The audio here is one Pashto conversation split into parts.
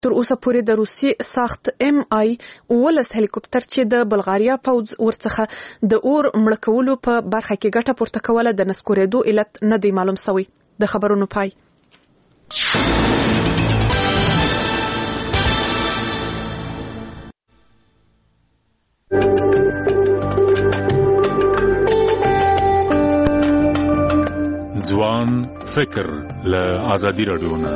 تر اوسه پورې د روسي ساخت MI 19 هلیکوپټر چې د بلغاریا پوځ ورڅخه د اور مړ کولو په برخه کې ګټه پورته کوله د نسکورېدو علت نه دی معلوم شوی. د خبرونو پای. ځوان فکر له ازادي رادیو نه.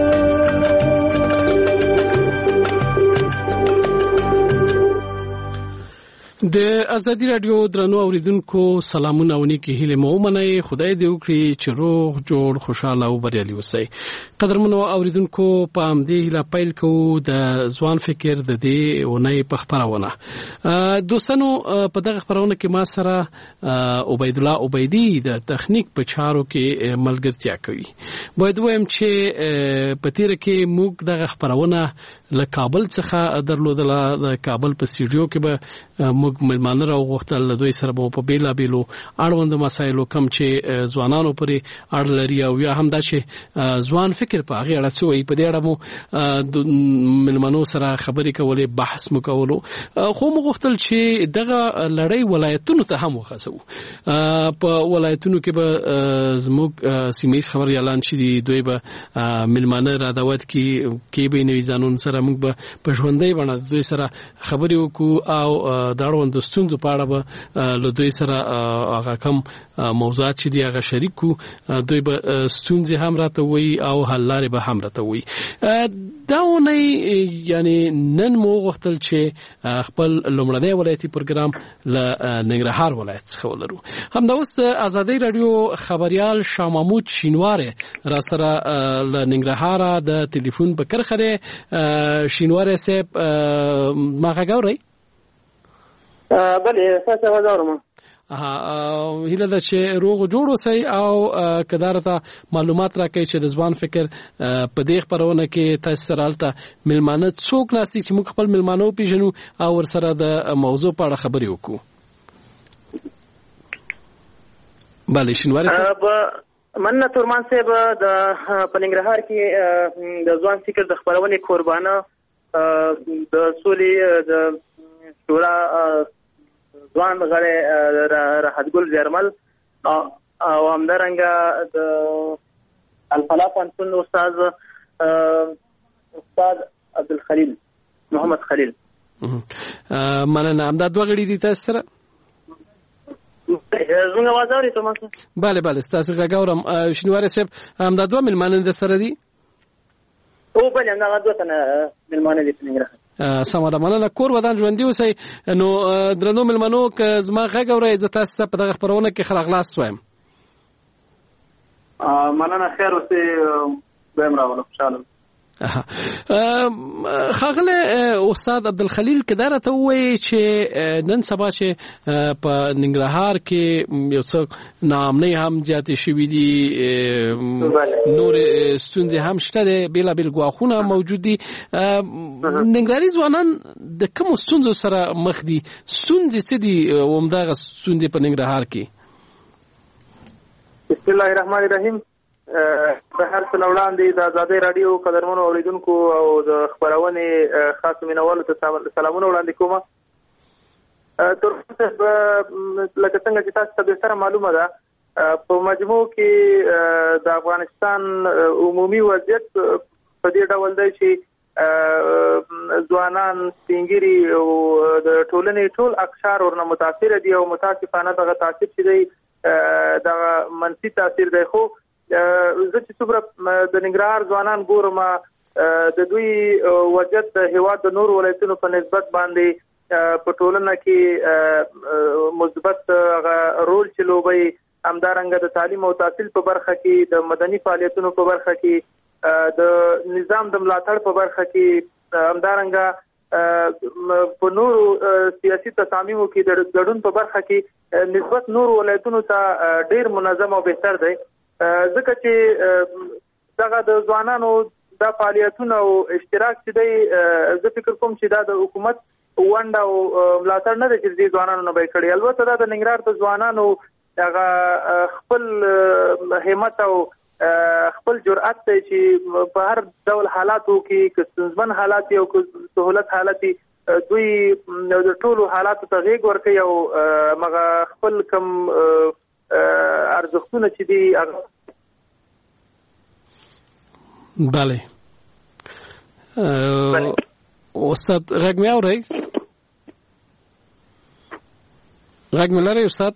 د ازادي رادیو درنو اوریدونکو سلامونه او نیکی هیله مو منئ. خدای دې وکړي چې روغ جوړ خوشاله او بریالي اوسئ. قدرمنو اوریدونکو په همدې هیله پیل کوو د ځوان فکر د دې اونۍ په خبرونه. دوستانو په دغه خبرونه کې ما سره عبید الله عبیدی د تخنیک په چارو کې ملګرتیا کوي. باید وایم چې په تیر کې موږ دغه خبرونه له کابل څخه درلودله. د کابل په سټوډیو کې به موږ ملمانه راوغوښتل. له دوی سره به په بیلابیلو اړوند مسایلو کم چې ځوانانو پرې اړه لري او یا هم دا چې ځوان فکر په هغې اړه څه وایي په دې اړه مو د ملمنو سره خبرې کولې، بحث مو کولو. خو موږ غوښتل چې دغه لړۍ ولایتونو ته هم وخصوو. په ولایتونو کې به زموږ سیمه خبري اعلان شي، دوی به ملمانه را دعوت کې به نوي ځانون سره موږ به په ژوندۍ بڼه دوی سره خبرې وکړو او دا اړوند ستونزو په اړه به له دوی سره هغه کم موضوعات چې دي هغه شریک کو. دوی به ستونزې هم راته وایي او حل لارې به هم راته وایي. دا اونۍ یعنی نن مو غوښتل چې خپل لومړنی ولایتي پروګرام له ننګرهار ولایت څخه ولرو. همدا اوس د ازادي رادیو خبريال شاه محمود شینواره را سره له ننګرهار د ټلیفون په کرخه دی. شینواره صاحب ما غاوري؟ بله تاسو غواړم. هیله ده چې روغ جوړ اوسئ او کدارته معلومات راکړئ چې د ځوان فکر په دې خبرونه کې تاسو سره الته ملمانه څوک ناسي چې موږ خپل ملمانه وپیژنو او ورسره د موضوع په اړه خبرې وکړو. بله شینواری صاحب. مننه تورمان صاحب. د پننګرهار کې د ځوان فکر د خبرونې قربانه د سولې د شورا ځوان غړی راحتګل زیرمل او همدارنګه د الفلاح پوهنتون استاد عبدالخلیل محمد خلیل. مننه. همدا دوه غړي دي تاسو سره؟ زموږ आवाज اوري تاسو؟ بله بله تاسو غاورم. شینواری صاحب همدا دوه ملمانه در سره دي؟ او بله همدا دوه تنه ملمانه دي څنګه؟ سمه ده. مننه. کور ودان ژوندي اوسئ. نو درنو ملمنو که زما غږ اورئ زه تاسو ته په دغه خبرونه کې ښه راغلاست وایم. مننه. خیر اوسئ. دویم راغلم. خوشحاله. خاغله استاد عبدالخلیل کدا راته وایي چې نن سبا چې په ننګرهار کې یو څه ناامنۍ هم زیاتې شوي دي، نور ستونزې هم شته دي، بېلابېل ګواښونه موجود دي. ننګرهاري ځوانان د کومو ستونزو سره مخ دي؟ ستونزې څه دي همدغه ستونزې په ننګرهار کې؟ بسم الله الرحمن الرحیم. په هر څه وړاندې د ازادي رادیو قدرمنو اوریدونکو او د خبرونې خاص مینوالو ته سلامونه وړاندې کوم. تر لکه څنګه چې تاسو ته به سره معلومه ده په مجموع کې د افغانستان عمومي وضعیت په دې ډول دی چې ځوانان سپینګیري او د ټولنې ټول اقشار ورنه متاثر دي او متاسفانه دغه تاثیر چې دی دغه منفي تاثیر دی. خو زه چې څومره د ننګرهار ځوانان ګورم د دوی وضعیت د هېواد د نورو ولایتونو په نسبت باندې په ټولنه کې مثبت رول چې لوبوي. همدارنګه د تعلیم او تحصیل په برخه کې، د مدني فعالیتونو په برخه کې، د نظام د ملاتړ په برخه کې، همدارنګه په نورو سیاسي تصامیمو کې د ګډون په برخه کې نسبت نورو ولایتونو ته ډیر منظم او بهتر دی. ځکه چې دغه د ځوانانو د فعالیتونو او اشتراک چې دی زه فکر کوم چې دا د حکومت ونډه او ملاتړ نه دی چې د ځوانانو نه به یې کړی. البته دا د ننګرهار د ځوانانو هغه خپل همت او خپل جرأت دی چې په هر ډول حالاتو کې که ستونزمن حالات او که سهولت حالات دوی د ټولو حالاتو ته غېږ ورکوي او مغه خپل کم ارزښتونه چې دي بله استاد غږ مې اورئ غږ مې لرئ استاد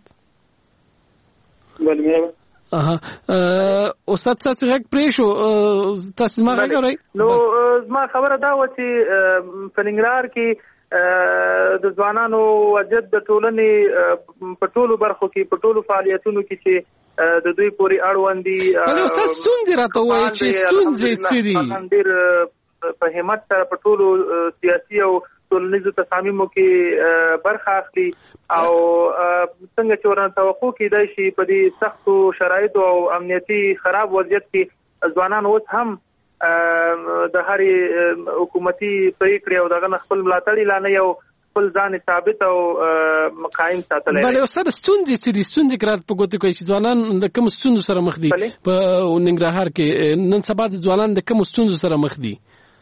بله استاد تاسو غږ پرې شو تاسو ما غږ اورئ نو زما خبره دا و چې په ننګرهار کې د ځوانانو وجد د ټولنې په ټولو برخو کې په ټولو فعالیتونو کې چې د دوی پورې اړوند دي بل استاد ستونزې راته وایي چې ستونزې څه دي ډېر په همت سره په ټولو سیاسي او ټولنیزو تصامیمو کې برخه اخلي او څنګه چې ورنه توقع کېدای شي په دې سختو شرایطو او امنیتي خراب وضعیت کې ځوانان اوس هم د هرې حکومتي پریکړې او دغه خپل ملاتړي لا نه یو خپل ځان ثابت او قائم ساتلی بله استاد ستونزې څه دي ستونزې که راته په ګوته کوي چې ځوانان د کومو ستونزو سره مخ دي په ننګرهار کې نن سبا د ځوانان د کومو ستونزو سره مخ دي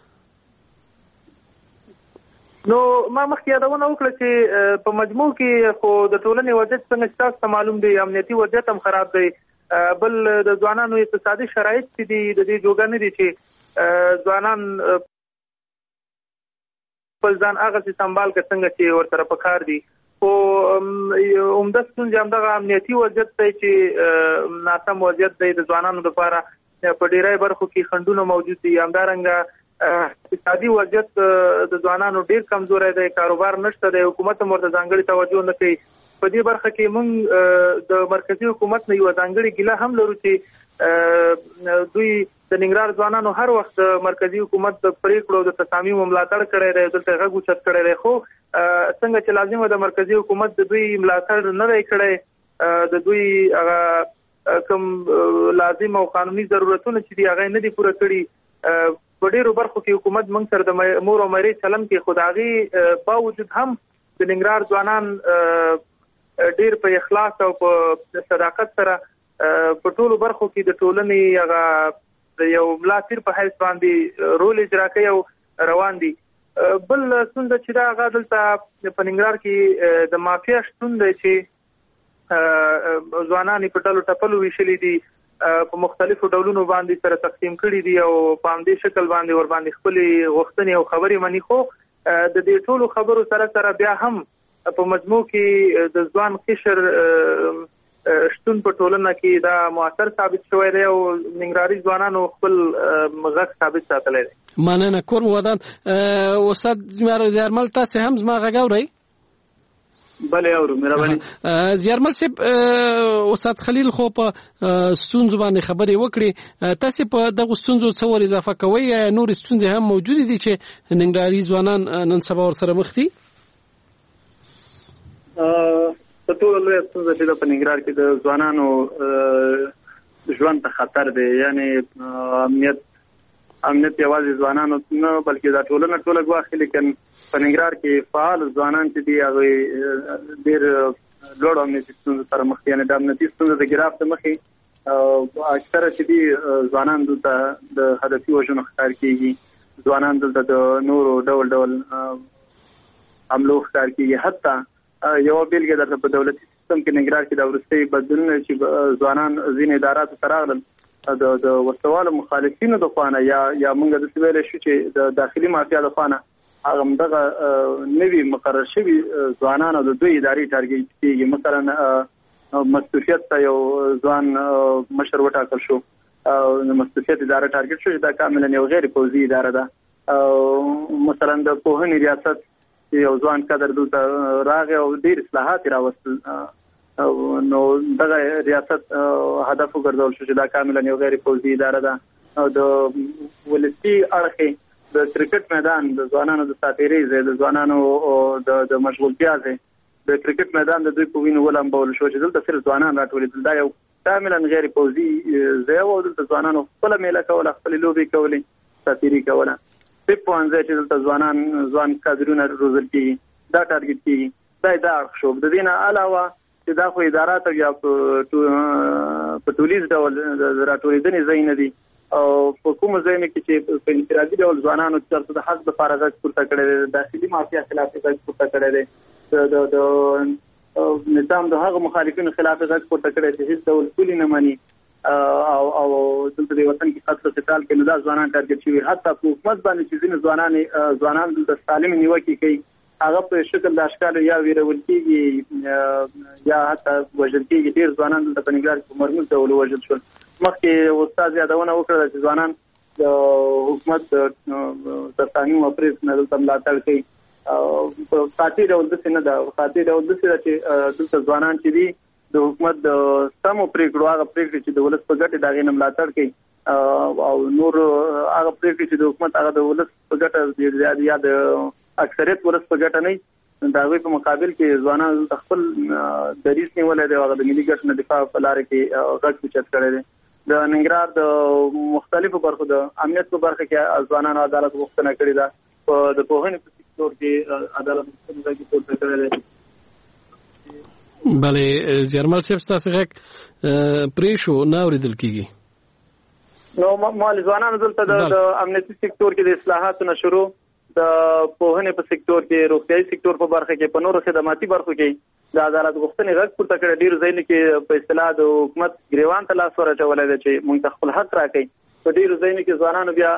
نو ما مخکې یادونه وکړه چې په مجموع کې خو د ټولنې وضعیت څنګه چې تاسو ته معلوم دی امنیتي وضعیت هم خراب دی بل د ځوانانو اقتصادي شرایط چې دي د دې جوګه نه دي چې ځوانان خپل ځان هغه سمبال که څنګه چې ورسره پکار دي خو عمده ستونزې همدغه امنیتي وضعیت دی چې ناسم وضعیت دی د ځوانانو لپاره په ډیری برخو کې خنډونه موجود دي همدارنګه اقتصادي وضعیت د ځوانانو ډیر کمزوری دی کاروبار نشته دی حکومت هم ورته ځانګړې توجه نه کوي په دې برخه کې موږ د مرکزی حکومت نه یو ځانګړې ګیله هم لرو چې دوی د ننګرهار ځوانانو هر وخت د مرکزی حکومت د پریکړو د تصامیمو ملاتړ کړی دی دلته غږ اوچت کړی دی خو څنګه چې لازمه د مرکزی حکومت د دوی ملاتړ نه دی کړی د دوی هغه کوم لازم او قانوني ضرورتونه چې دي هغه نه دي پوره کړي په ډېرو برخو کې حکومت موږ سره د مور او مېرې چلن کې خو د هغې باوجود هم د ننګرهار ځوانان ډېر په اخلاص او په صداقت سره په ټولو برخو کې د ټولنې هغه د یو ملا تیر په حیث باندې رول اجرا کوي او روان دي بل ستونزه چې دا هغه دلته په ننګرهار کې د مافیا شتون دی چې ځوانان په ډلو ټپلو ویشلي دي په مختلفو ډولونو باندې سره تقسیم کړي دي او په همدې شکل باندې ور باندې خپلې غوښتنې او خبرې مني خو د دې ټولو خبرو سره بیا هم په مجموع کې د ځوان قشر شتون په ټولنه کې دا مؤثر ثابت شوی دی او ننګرهاري ځوانانو خپل غږ ثابت ساتلی دی مننه کور ودان استاد زیارمل تاسو هم زما غږ اورئ بله اورو مهرباني زیارمل صاحب استاد خلیل خو په ستونزو باندې خبرې وکړي تاسو په دغه ستونزو څه ور اضافه کوئ یا نور ستونزې هم موجود دي چې ننګرهاري ځوانان نن سبا ورسره مخ دي په ټول لوی ستونزه چې په ننګرهار کې د ځوانانو ژوند ته خطر دی یعنی امنیت یوازې ځوانانو نه بلکې دا ټولنه ټوله ګواښي لیکن په ننګرهار کې فعال ځوانان چې دي هغه ډېر لوړ امنیتي ستونزو سره مخ دي یعنې د امنیتي ستونزو د ګراف ته مخې اکثره چې دي ځوانان دلته د هدفي وژنو ښکار کېږي ځوانان دلته د نورو ډول حملو ښکار کېږي حتی یو بیلګه درته په دولتي سیستم کې ننګرهار کې د وروستي بدلونونه چې ځوانان ځینې اداراتو ته راغلل د وسوالو مخالفینو د خوانه یا موږ د ویل شو چې د داخلي مافیا د خوانه هغه دغه نوی مقرر شوی ځوانان د دوی ادارې ټارګټ کیږي مثلا مستوفیت ته یو ځوان مشر وټاکل شو مستوفیت اداره ټارګټ شو دا کاملا یو غیر پوځي اداره ده مثلا د پوهنې ریاست یو ځوان کادر دلته راغی او ډېر اصلاحات راوستل نو دغه ریاست هدف وګرځول شو چې دا کاملا یو غیر پوځي اداره ده او د ولسی اړخې د کرکټ میدان د ځوانانو د ساتیري ځای د ځوانانو د مشغولتیا ځای د کرکټ میدان د دوی په وینو ولامبول شو چې دلته صرف ځوانان راټولېدل دا یو کاملا غیر پوځي ځای و دلته ځوانانو خپل میله کوله خپل لوبي کولې ساتیري کوله په پوانځي چې دلته ځوان کادرونه روزل کیږي دا ټارګټ کیږي دا اړخ شو د دې نه علاوه چې دا خو ادارات یا په ټولیز ډول راټولېدنې ځای نه دي او په کوم ځای کې چې په انفرادي ډول ځوانانو چې د حق لپاره غږ پورته کړی دی، داخلي مافیا خلاف غږ پورته کړی دی، د نظام د هغه مخالفینو خلاف غږ پورته کړی چې هیڅ ډول پولي نه مني او دلته د وطن کې قتل قتال کې نو دا ځوانان ټارګټ شوي. حتی په حکومت باندې چې ځینې ځوانان د سالم نیوکې کوي، هغه په شکل د اشکالو یا ویرول کېږي یا حتی وژل کېږي. ډېر ځوانان دلته په ننګرهار کې په مرموز ډول وژل شول. مخکې استاد یادونه وکړه چې ځوانان د حکومت تر تعلیم او پریس نه دلته ملاتړ کوي. په قاطع ډول داسې نه ده، قاطع ډول داسې ده چې دلته ځوانان چې دي د حکومت د سمو پریکړو هغه پریکړې چې د ولس په ګټه د هغې نه ملاتړ کوي او نور هغه پریکړې چې د حکومت هغه د ولس په ګټه یا د اکثریت ولس په ګټه نه، د هغوی په مقابل کې ځوانان خپل دریځ نیولی دی او هغه د ملي ګټو نه دفاع په لاره کې غږ اوچت کړی دی. د ننګرهار د مختلفو برخو د امنیت په برخه کې ځوانانو عدالت غوښتنه کړې ده، د پوهنې په سکتور کې عدالت غوښتنه پورته کړی دی. بله زیارمل صاحب ستاسو غږ پرې شو نه اورېدل کېږي. نو مال ځوانانو دلته د امنیتي سکتور کې د اصلاحاتو نه شروع، د پوهنې په سکتور کې، روغتیايي سکتور په برخه کې، په نورو خدماتي برخو کې د عدالت غوښتنې غږ پورته کړی. ډېرو ځایونو کې په اصطلاح د حکومت ګریوان ته لاس ورچولی دی چې موږ ته خپل حق راکړي. په ډېرو ځایونو کې ځوانانو بیا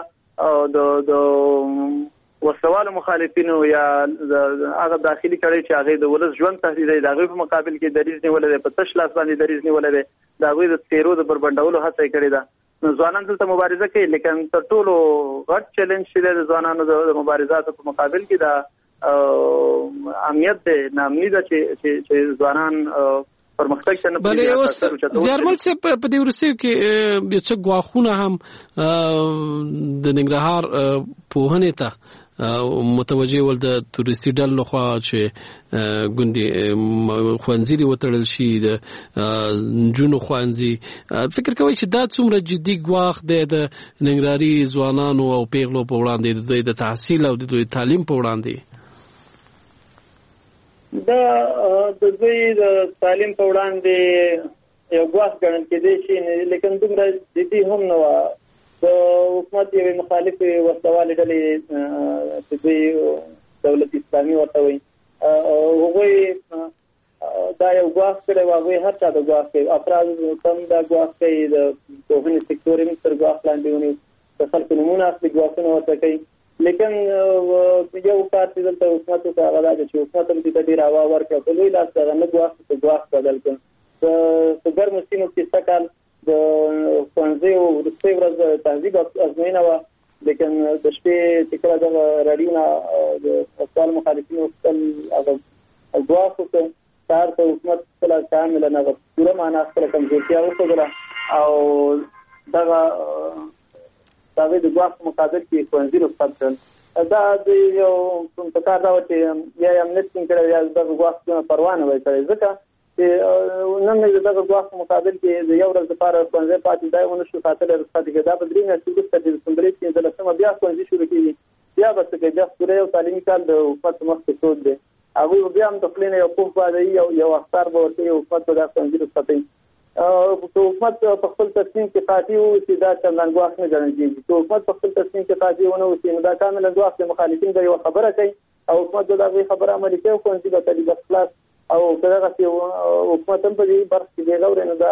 د وسوالو مخالفینو یا هغه داخلي کړي چې هغه د ولس ژوند تهدیدوي، د هغوی په مقابل کې دریځ نیولی دی، په تش لاس باندې دریځ نیولی دی، د هغوی د تیرو د بربنډولو هڅه یې کړې ده. نو ځوانان دلته مبارزه کوي، لیکن تر ټولو غټ چیلنج چې دی د ځوانانو د مبارزاتو په مقابل کې د امنیت دی، ناامني ده چې ځوانان پرمختګ ته نه بلې اوس زیارمل صاحب په دې وروستیو کې یو څه ګواښونه هم د ننګرهار پوهنې ته متوجه ول د تورستي ډلو لخوا چې ګوندې ښوونځي دې وتړل شي، د نجونو ښوونځي. فکر کوئ چې دا څومره جدي ګواښ دی د ننګرهاري ځوانانو او پیغلو په وړاندې، د دوی د تحصیل او د دوی تعلیم په وړاندې؟ دا د دوی د تعلیم په وړاندې یو ګواښ ګڼل کېدی شي، لیکن دومره جدي هم نه وه. د حکومت یوې مخالفې وسلوالې ډلې چې دوی دولت اسلامي ورته وایي، هغوی دا یو ګواښ کړی و. هغوی هر چا ته ګواښ کوي، افراد هم دا ګواښ کوي، د پوهنې سکتور یې تر ګواښ لاندې ونیو، د خلکو نومونه اخلي، ګواښونه ورته کوي. لیکن یو کار چې دلته حکومت وکړه هغه دا دی چې حکومت هم دې ته ډېر هوا ورکړه، په لوی لاس هغه نه ګواښ په ګواښ بدل کړ. په ګرمو سیمو کې سږ د ښوونځیو وروستۍ ورځ د تهذیب ازموینه وه، لیکن د شپې چې کله دغه راډیو نه د وسوال مخالفینو خپل هغه ګواښ وکړ، سهار ته حکومت خپله کاملا هغه پوره معنا خپله کمزورتیا وښودله او دغه د هغوی د ګواښ په مقابل کې ښوونځي رخصت کړل. دا د یو پکار دا وه چې یا یې امنیت ټینګ کړی یا دغه ګواښ پروا نه وای کړی، ځکه چې نن د دغه ګواښ په مقابل کې د یو ورځ لپاره ښوونځی پاتې دی ونه شو ساتلی رخصت کړي. دا به 3 میاشتې وروسته د ډسمبر 15 بیا ښوونځي شروع کېږي، بیا به څه کوي، بیا پوره یو تعلیمي کال د حکومت په مخ کې سود دی. هغوی به بیا هم د خولې نه یو پوښ بادوي، یو اخطار به ورکوي، حکومت به دا ښوونځي رخصتوي. که حکومت په خپل تصمیم کې قاطع واوسي دا چندان ګواښ نه ګڼل کېږي. که حکومت په خپل تصمیم کې قاطع ونه اوسي نو دا کاملا ګواښ دی. مخالفین به یوه خبره کوي او حکومت به د هغوی خبره عملي کوي، ښوونځي به تلي بس خلاص. او که دغسې حکومت هم په دې برخه کې بې غورې نو دا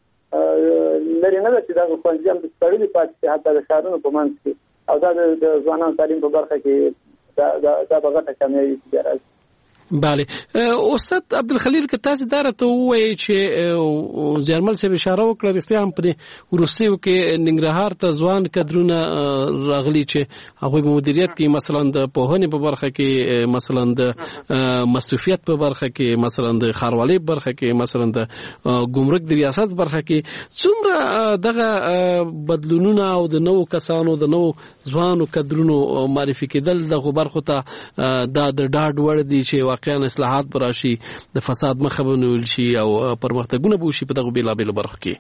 لرې نه ده چې دغه ښوونځي هم تړلي پاتې شي، حتی د ښارونو په منځ کې. او دا د ځوانانو تعلیم په برخه کې دا به غټه کامیابي بیا راځي. بله استاد عبدالخلیل که تاسو دا راته ووایئ چې زیارمل صاحب اشاره وکړه رښتیا هم په وروستیو کې ننګرهار ته ځوان کدرونه راغلي چې هغوی په مدیریت کې مثلا د پوهنې په برخه کې، مثلا د مصرفیت په برخه کې، مثلا د ښاروالۍ په برخه کې، مثلا د ګمرک د ریاست په برخه کې څومره دغه بدلونونه او د نوو کسانو د نوو ځوانو کدرونو معرفي کېدل دغو برخو ته دا د ډاډ وړ دي چې واقعا اصلاحات به راشي، د فساد مخه به ونیول شي او پرمختګونه به وشي په دغو بېلابېلو برخو کې؟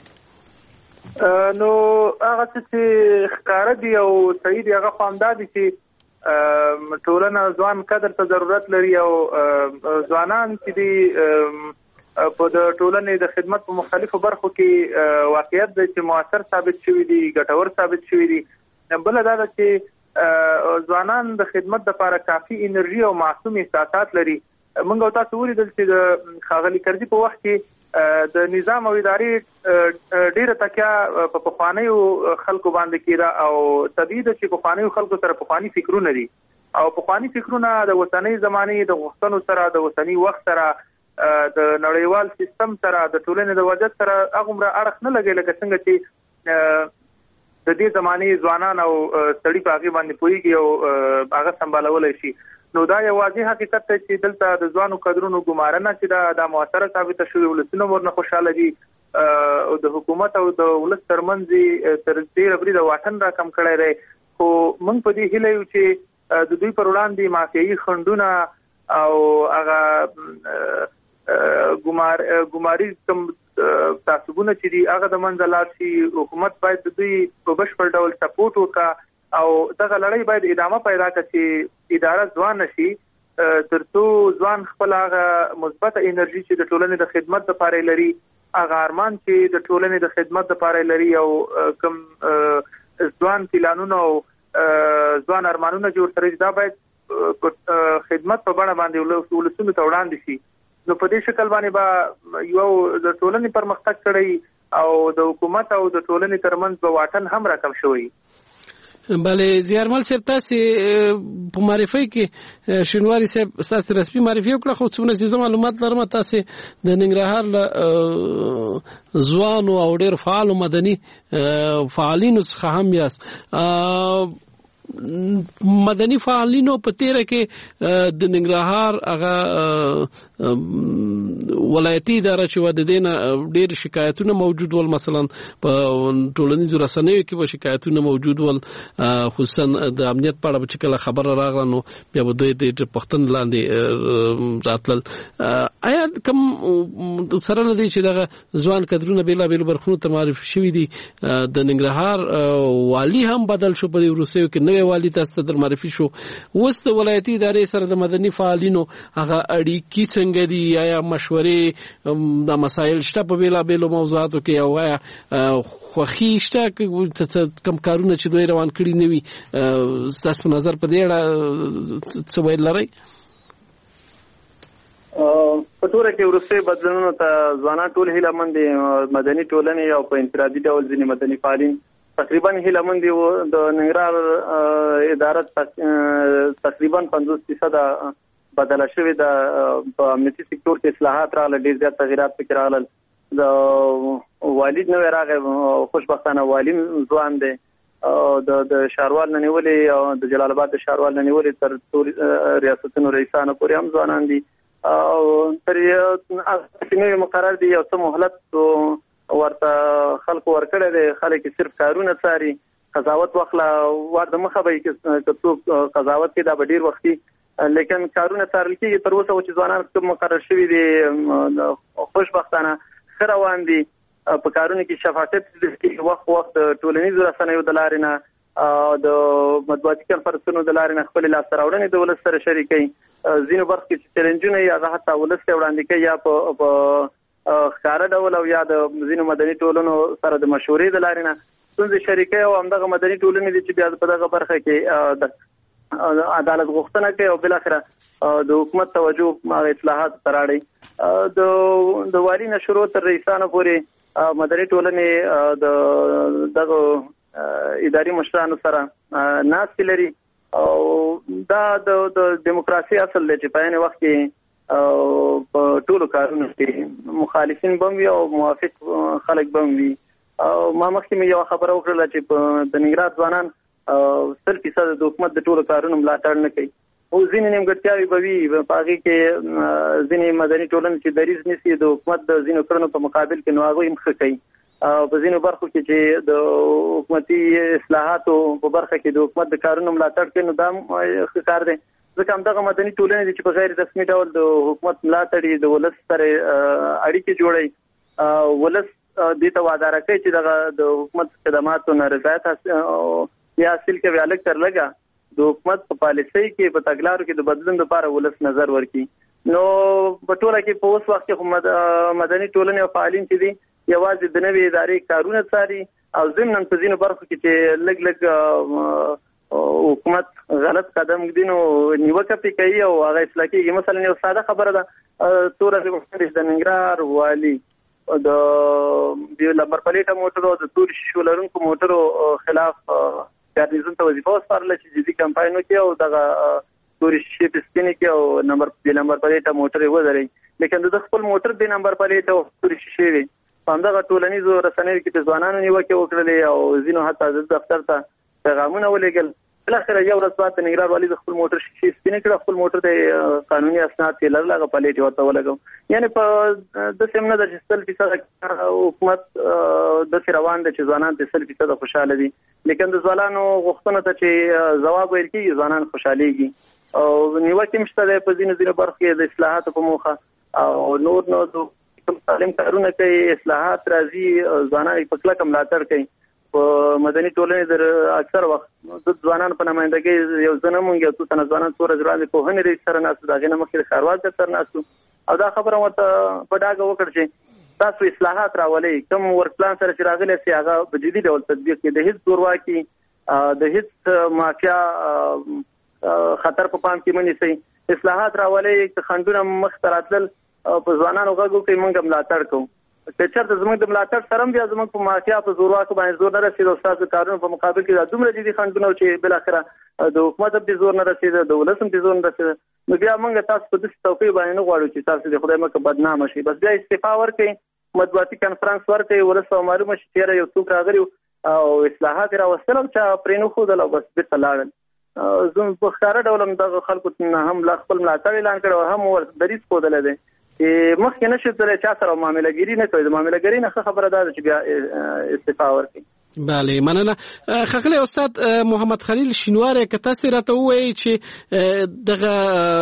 نو هغه څه چې ښکاره دي او صحیح دي هغه خو همدا دي چې ټولنه ځوان کدر ته ضرورت لري او ځوانان چې دي په د ټولنې د خدمت په مختلفو برخو کې واقعیت دی چې مؤثر ثابت شوي دي، ګټور ثابت شوي دي. بل دا ده چې ځوانان د خدمت لپاره کافي انرژي او معصوم احساسات لري. موږ تاسو ولیدل چې د ښاغلي کرزي په وخت کې د نظام او ادارې ډیره تکیه په پخوانیو خلکو باندې کېده او طبیعي ده چې پخوانیو خلکو سره پخواني فکرونه دي او پخواني فکرونه د وطني زمانې د غوښتنو سره، د وطني وخت سره، د نړیوال سیستم سره، د ټولنې د وضعیت سره هغومره اړخ نه لګي لکه څنګه چې د دې زمانې ځوانان او سړي په هغې باندې پوهېږي او هغه سمبالولی شي. نو دا یو واضح حقیقت دی چې دلته د ځوانو کادرونو ګمارنه چې دا مؤثره ثابته شوې، ولسونه ورنه خوشحاله دي او د حکومت او د ولس ترمنځ تر ډېره بریده واټن راکم کړی دی. خو موږ په دې هیله یو چې د دوی پر وړاندې مافیایي خنډونه او هغه ګماري کوم تعصبونه چې دي هغه د منځه لاړ شي. حکومت باید د دوی په بشپړ ډول سپورټ وکړي او دغه لړۍ باید ادامه پیدا کړي چې اداره ځوان نشي ترڅو ځوان خپل هغه مثبت انرژي چې د ټولنې د خدمت لپاره لري، هغه ارمان چې د ټولنې د خدمت لپاره لري او کوم ځوان پلانونه او ځوان ارمانونه جوړ کړي دا باید خدمت په بڼه باندې ولسونو ته وړاندې شي. نو په دې شکل باندې به یو د ټولنې پرمختګ کړي او د حکومت او د ټولنې ترمنځ به واټن هم راکم شوی. بله زیارمل صاحب تاسو په معرفي کې شینواری صاحب تاسو رسمي معرفي وکړه، خو څومره معلومات لرم تاسو د ننګرهار له ځوانو او ډېر فعال مدني فعالینو څخه هم یاست. مدني فعالینو په تیره کې د ننګرهار هغه ولایتي اداره چې و د دې نه ډېر شکایتونه موجود ول، مثلا په ټولنیزو رسنیو کې به شکایتونه موجود ول، خصوصا د امنیت په اړه چې کله خبره راغله نو بیا به دوی د پښتون لاندې راتلل. آیا کوم سره لدی چې دغه ځوان کدرونه بیلابیل برخونو ته معرفي شوي دي؟ د ننګرهار والی هم بدل شو په وروستیو کې، نوې والی تاسو ته در معرفي شو. اوس د ولایتي ادارې سره د مدني فعالینو هغه اړیکې څنګه دي؟ آیا مشورې د مسایل شته په بیلابیلو موضوعاتو کې او آیا خوښي شته کوم کارونه چې دوی روان کړي نه وي؟ ستاسو په نظر په دې اړه څه ویل لرئ؟ په ټوله کې وروستي بدلونونو ته ځوانان ټول هیلهمند دي. مدني ټولنې او په انفرادي ډول ځینې مدني فعالین تقریبا هیلهمند دي. د ننګرهار اداره تقریبا 50% بدله شوې ده. په امنیتي سکتور کې اصلاحات راغله، ډېر زیات تغیرات پکې راغلل. د والي نوې راغی، خوشبختانه والي ځوان دی. د ښاروال نه نیولې او د جلال آباد د ښاروال نه نیولې تر ټولو ریاستونو رئیسانو پورې هم ځوانان دي او تر نوې مقرر دي. یو څه مهلت ورته خلکو ورکړی دی، خلک صرف کارونه څاري، قضاوت واخله ورته مخه به که څوک قضاوت کوي دا به ډېر وختي، لیکن کارونه څارل کېږي. تر اوسه چې ځوانان کوم مقرر شوي دي خوشبختانه ښه روان دي. په کارونه کې شفافیت کېږي، وخت ټولنیزو رسنیو د لارې نه د مطبوعاتي کنفرانسونو د لارې نه خپلې لاسته راوړنې د ولس سره شریکوي. ځینو برخو کې چې چیلنجونه یې هغه حتی ولس ته وړاندې کوي، یا په ښکاره ډول او یا د ځینو مدني ټولنو سره د مشورې د لارې نه ستونزې شریکوي. او همدغه مدني ټولنې دي چې بیا په دغه برخه کې د عدالت غوښتنه کوي او بل اخره د حکومت توجه هغه اصلاحات ته راړي. د والي نه شروع تر رئیسانو پورې مدني ټولنې دغه اداري مشرانو سره ناستې لري او دا د دیموکراسي اصل دی چې په عین وخت کې په ټولو کارونو کې مخالفین به وي او موافق خلک به وي. ما مخکې مې یو خبره وکړله چې په د ننګرهار ځوانان 100% د حکومت د ټولو کارونو ملاتړ نه کوي. او ځینې نیمګړتیاوې به وي په هغې کې ځینې مدني ټولنې چې دریځ نیسي د حکومت د ځینو کړنو په مقابل کې، نو هغوی هم ښه کوي. په ځینو برخو کې چې د حکومتي اصلاحاتو په برخه کې د حکومت د کارونو ملاتړ کوي، نو دا ښه کار دی. ځکه همدغه مدني ټولنې دي چې په غیر رسمي ډول د حکومت ملاتړ د ولس سره اړیکې جوړوي. ولس دې ته واداره کوي چې دغه د حکومت خدماتو نه رضایت یا حاصل کوي، الګ تر لګه د حکومت په پالیسۍ کې په تګلارو کې د بدلون لپاره ولس نظر ورکړي. نو په ټوله کې په اوس وخت کې مدني ټولنې او فعالین چې دي یوازې د نوې ادارې کارونه څاري او ضمناً په ځینو برخو کې چې لږ حکومت غلط قدم ږدي نو نیوکه پرې کوي او هغه اصلاح کېږي. مثلا یو ساده خبره ده، توره د ننګرهار والي د لمبر پلیټه موټرو د تور شیشو لرونکو موټرو خلاف ګارنیزون ته وظیفه وسپارله چې جدي کمپاین وکړي او دغه تورې شیشې په سپینې کړي او لمبر پلیټه موټر یې ودروي، لیکن د خپل موټر د نمبر پلیټه او تورې شیشې وي. په همدغه ټولنیزو رسنیو کې د ځوانانو نیوکې وکړلې او ځینو حتی د دفتر ته پیغامونه ولېږل. بالاخره یو ورځ بعد د ننګرهار والي د خپل موټر شیشې سپینې کړې، خپل موټر ته قانوني اسناد چې لرل هغه پلیټ ورته ولګو. یعنی په داسې هم نه ده چې 100% حکومت داسې روان دی چې ځوانان ته 100% خوشحاله دي، لیکن د ځوانانو غوښتنو ته چې ځواب ویل کېږي ځوانان خوشحالېږي او نیوکې هم شته دی په ځینو برخو کې د اصلاحاتو په موخه او نور نو د تعلیم کارونه کوي، اصلاحات راځي، ځوانان په کلکه ملاتړ کوي. په مدني ټولنې د اکثر وخت د ځوانانو په نمائندګۍ یو ځنه مونږ یو څو تنه ځوانان څو ورځې وړاندې پوهنې رئیس سره ناستو، د هغې نه مخکې د ښاروال صاحب سره ناستو او دا خبره ورته په ډاګه وکړه چې تاسو اصلاحات راولئ، کوم ورک پلان سره چې راغلی سي هغه په جدي ډول تطبیق کړئ، د هیڅ زورواکي د هیڅ مافیا خطر په پام کې مه نیسئ، اصلاحات راولئ. که خنډونه مخته راتلل په ځوانانو غږ وکړئ، موږ ملاتړ کوو. که چېرته زموږ د ملاتړ سره هم بیا زموږ په مافیا په زورواکو باندې زور نه رسېد او ستاسو کارونو په مقابل کې دا دومره جدي خنډونه چې بالاخره د حکومت هم دې زور نه رسېده، د ولس هم دې زور نه رسېده، نو بیا موږ تاسو په داسې توقع باندې نه غواړو چې تاسو د خدای مکه بدنامه شي. بس بیا استعفا ورکړئ، مطبوعاتي کنفرانس ورکړئ، ولس ته معلومه شي چې یو څوک راغلي او اصلاحات یې راوستل او چا پرې نه ښودل او بس بېرته لاړل. زه په ښکاره ډول هم دغه خلکو هم خپل ملاتړ اعلان کړی او هم ورته دریځ ښودلی دی چې مخکې نشي تللی چا سره معاملهګیري نه کوي، د معاملهګیري نه ښه خبره دا ده چې بیا استعفا ورکړي. بله مننه. ښاغلی استاد محمد خلیل شینواری، که تاسې راته ووایئ چې دغه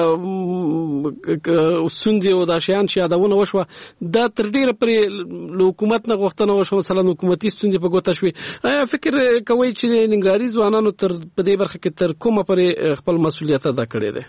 ستونزې او دا شیان چې یادونه وشوه دا تر ډېره پورې له حکومت نه غوښتنه وشوه، مثلا حکومتي ستونزې په ګوته شوې، آیا فکر کوئ چې ننګرهاري ځوانانو په دې برخه کې تر کومه پورې خپل مسؤلیت ادا کړی دی؟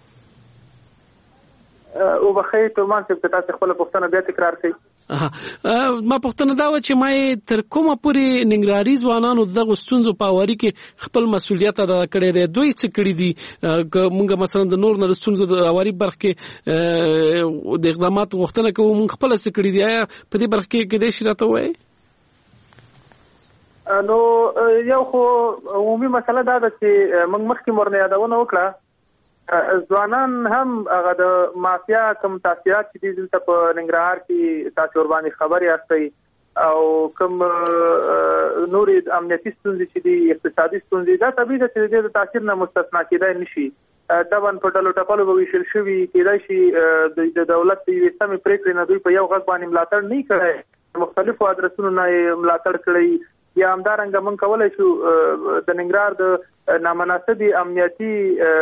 او بخیر ټولمان چې تاسو خپل پوښتنه بیا تکرار کړئ. ما پوښتنه دا و چې ما تر کومه پورې ننګرهاري ځوانانو دغه ستونزو په هواري کې خپل مسؤلیت ادا کړی دی؟ دوی څه کړي دي؟ که موږ مثلا د نور نه ستونزو د هواري برخه کې د اقداماتو غوښتنه کوو، موږ خپل څه کړي دي؟ آیا په دې برخه کې کېدای شي راته ووایئ؟ نو یو خو عمومي مسله دا ده چې موږ مخکې ورنه یادونه وکړه، ځوانان هم هغه د مافیا کوم تاثیرات چې دي دلته په ننګرهار کې تاسو ور باندې خبر یاستئ او کوم نورې امنیتي ستونزې چې دي، اقتصادي ستونزې، دا طبیعي ده چې د تاثیر نه مستثنا کېدای نشي. طبعا په ډلو ټپلو به ویشل شوي، کېدای شي د دولت د یوې سمې پرېکړې نه دوی په یو غږ باندې ملاتړ نه کړی، مختلفو ادرسونو نه ملاتړ کړی، یا همدارنګه موږ کولی شو د ننګرهار د نامناسبې امنیتي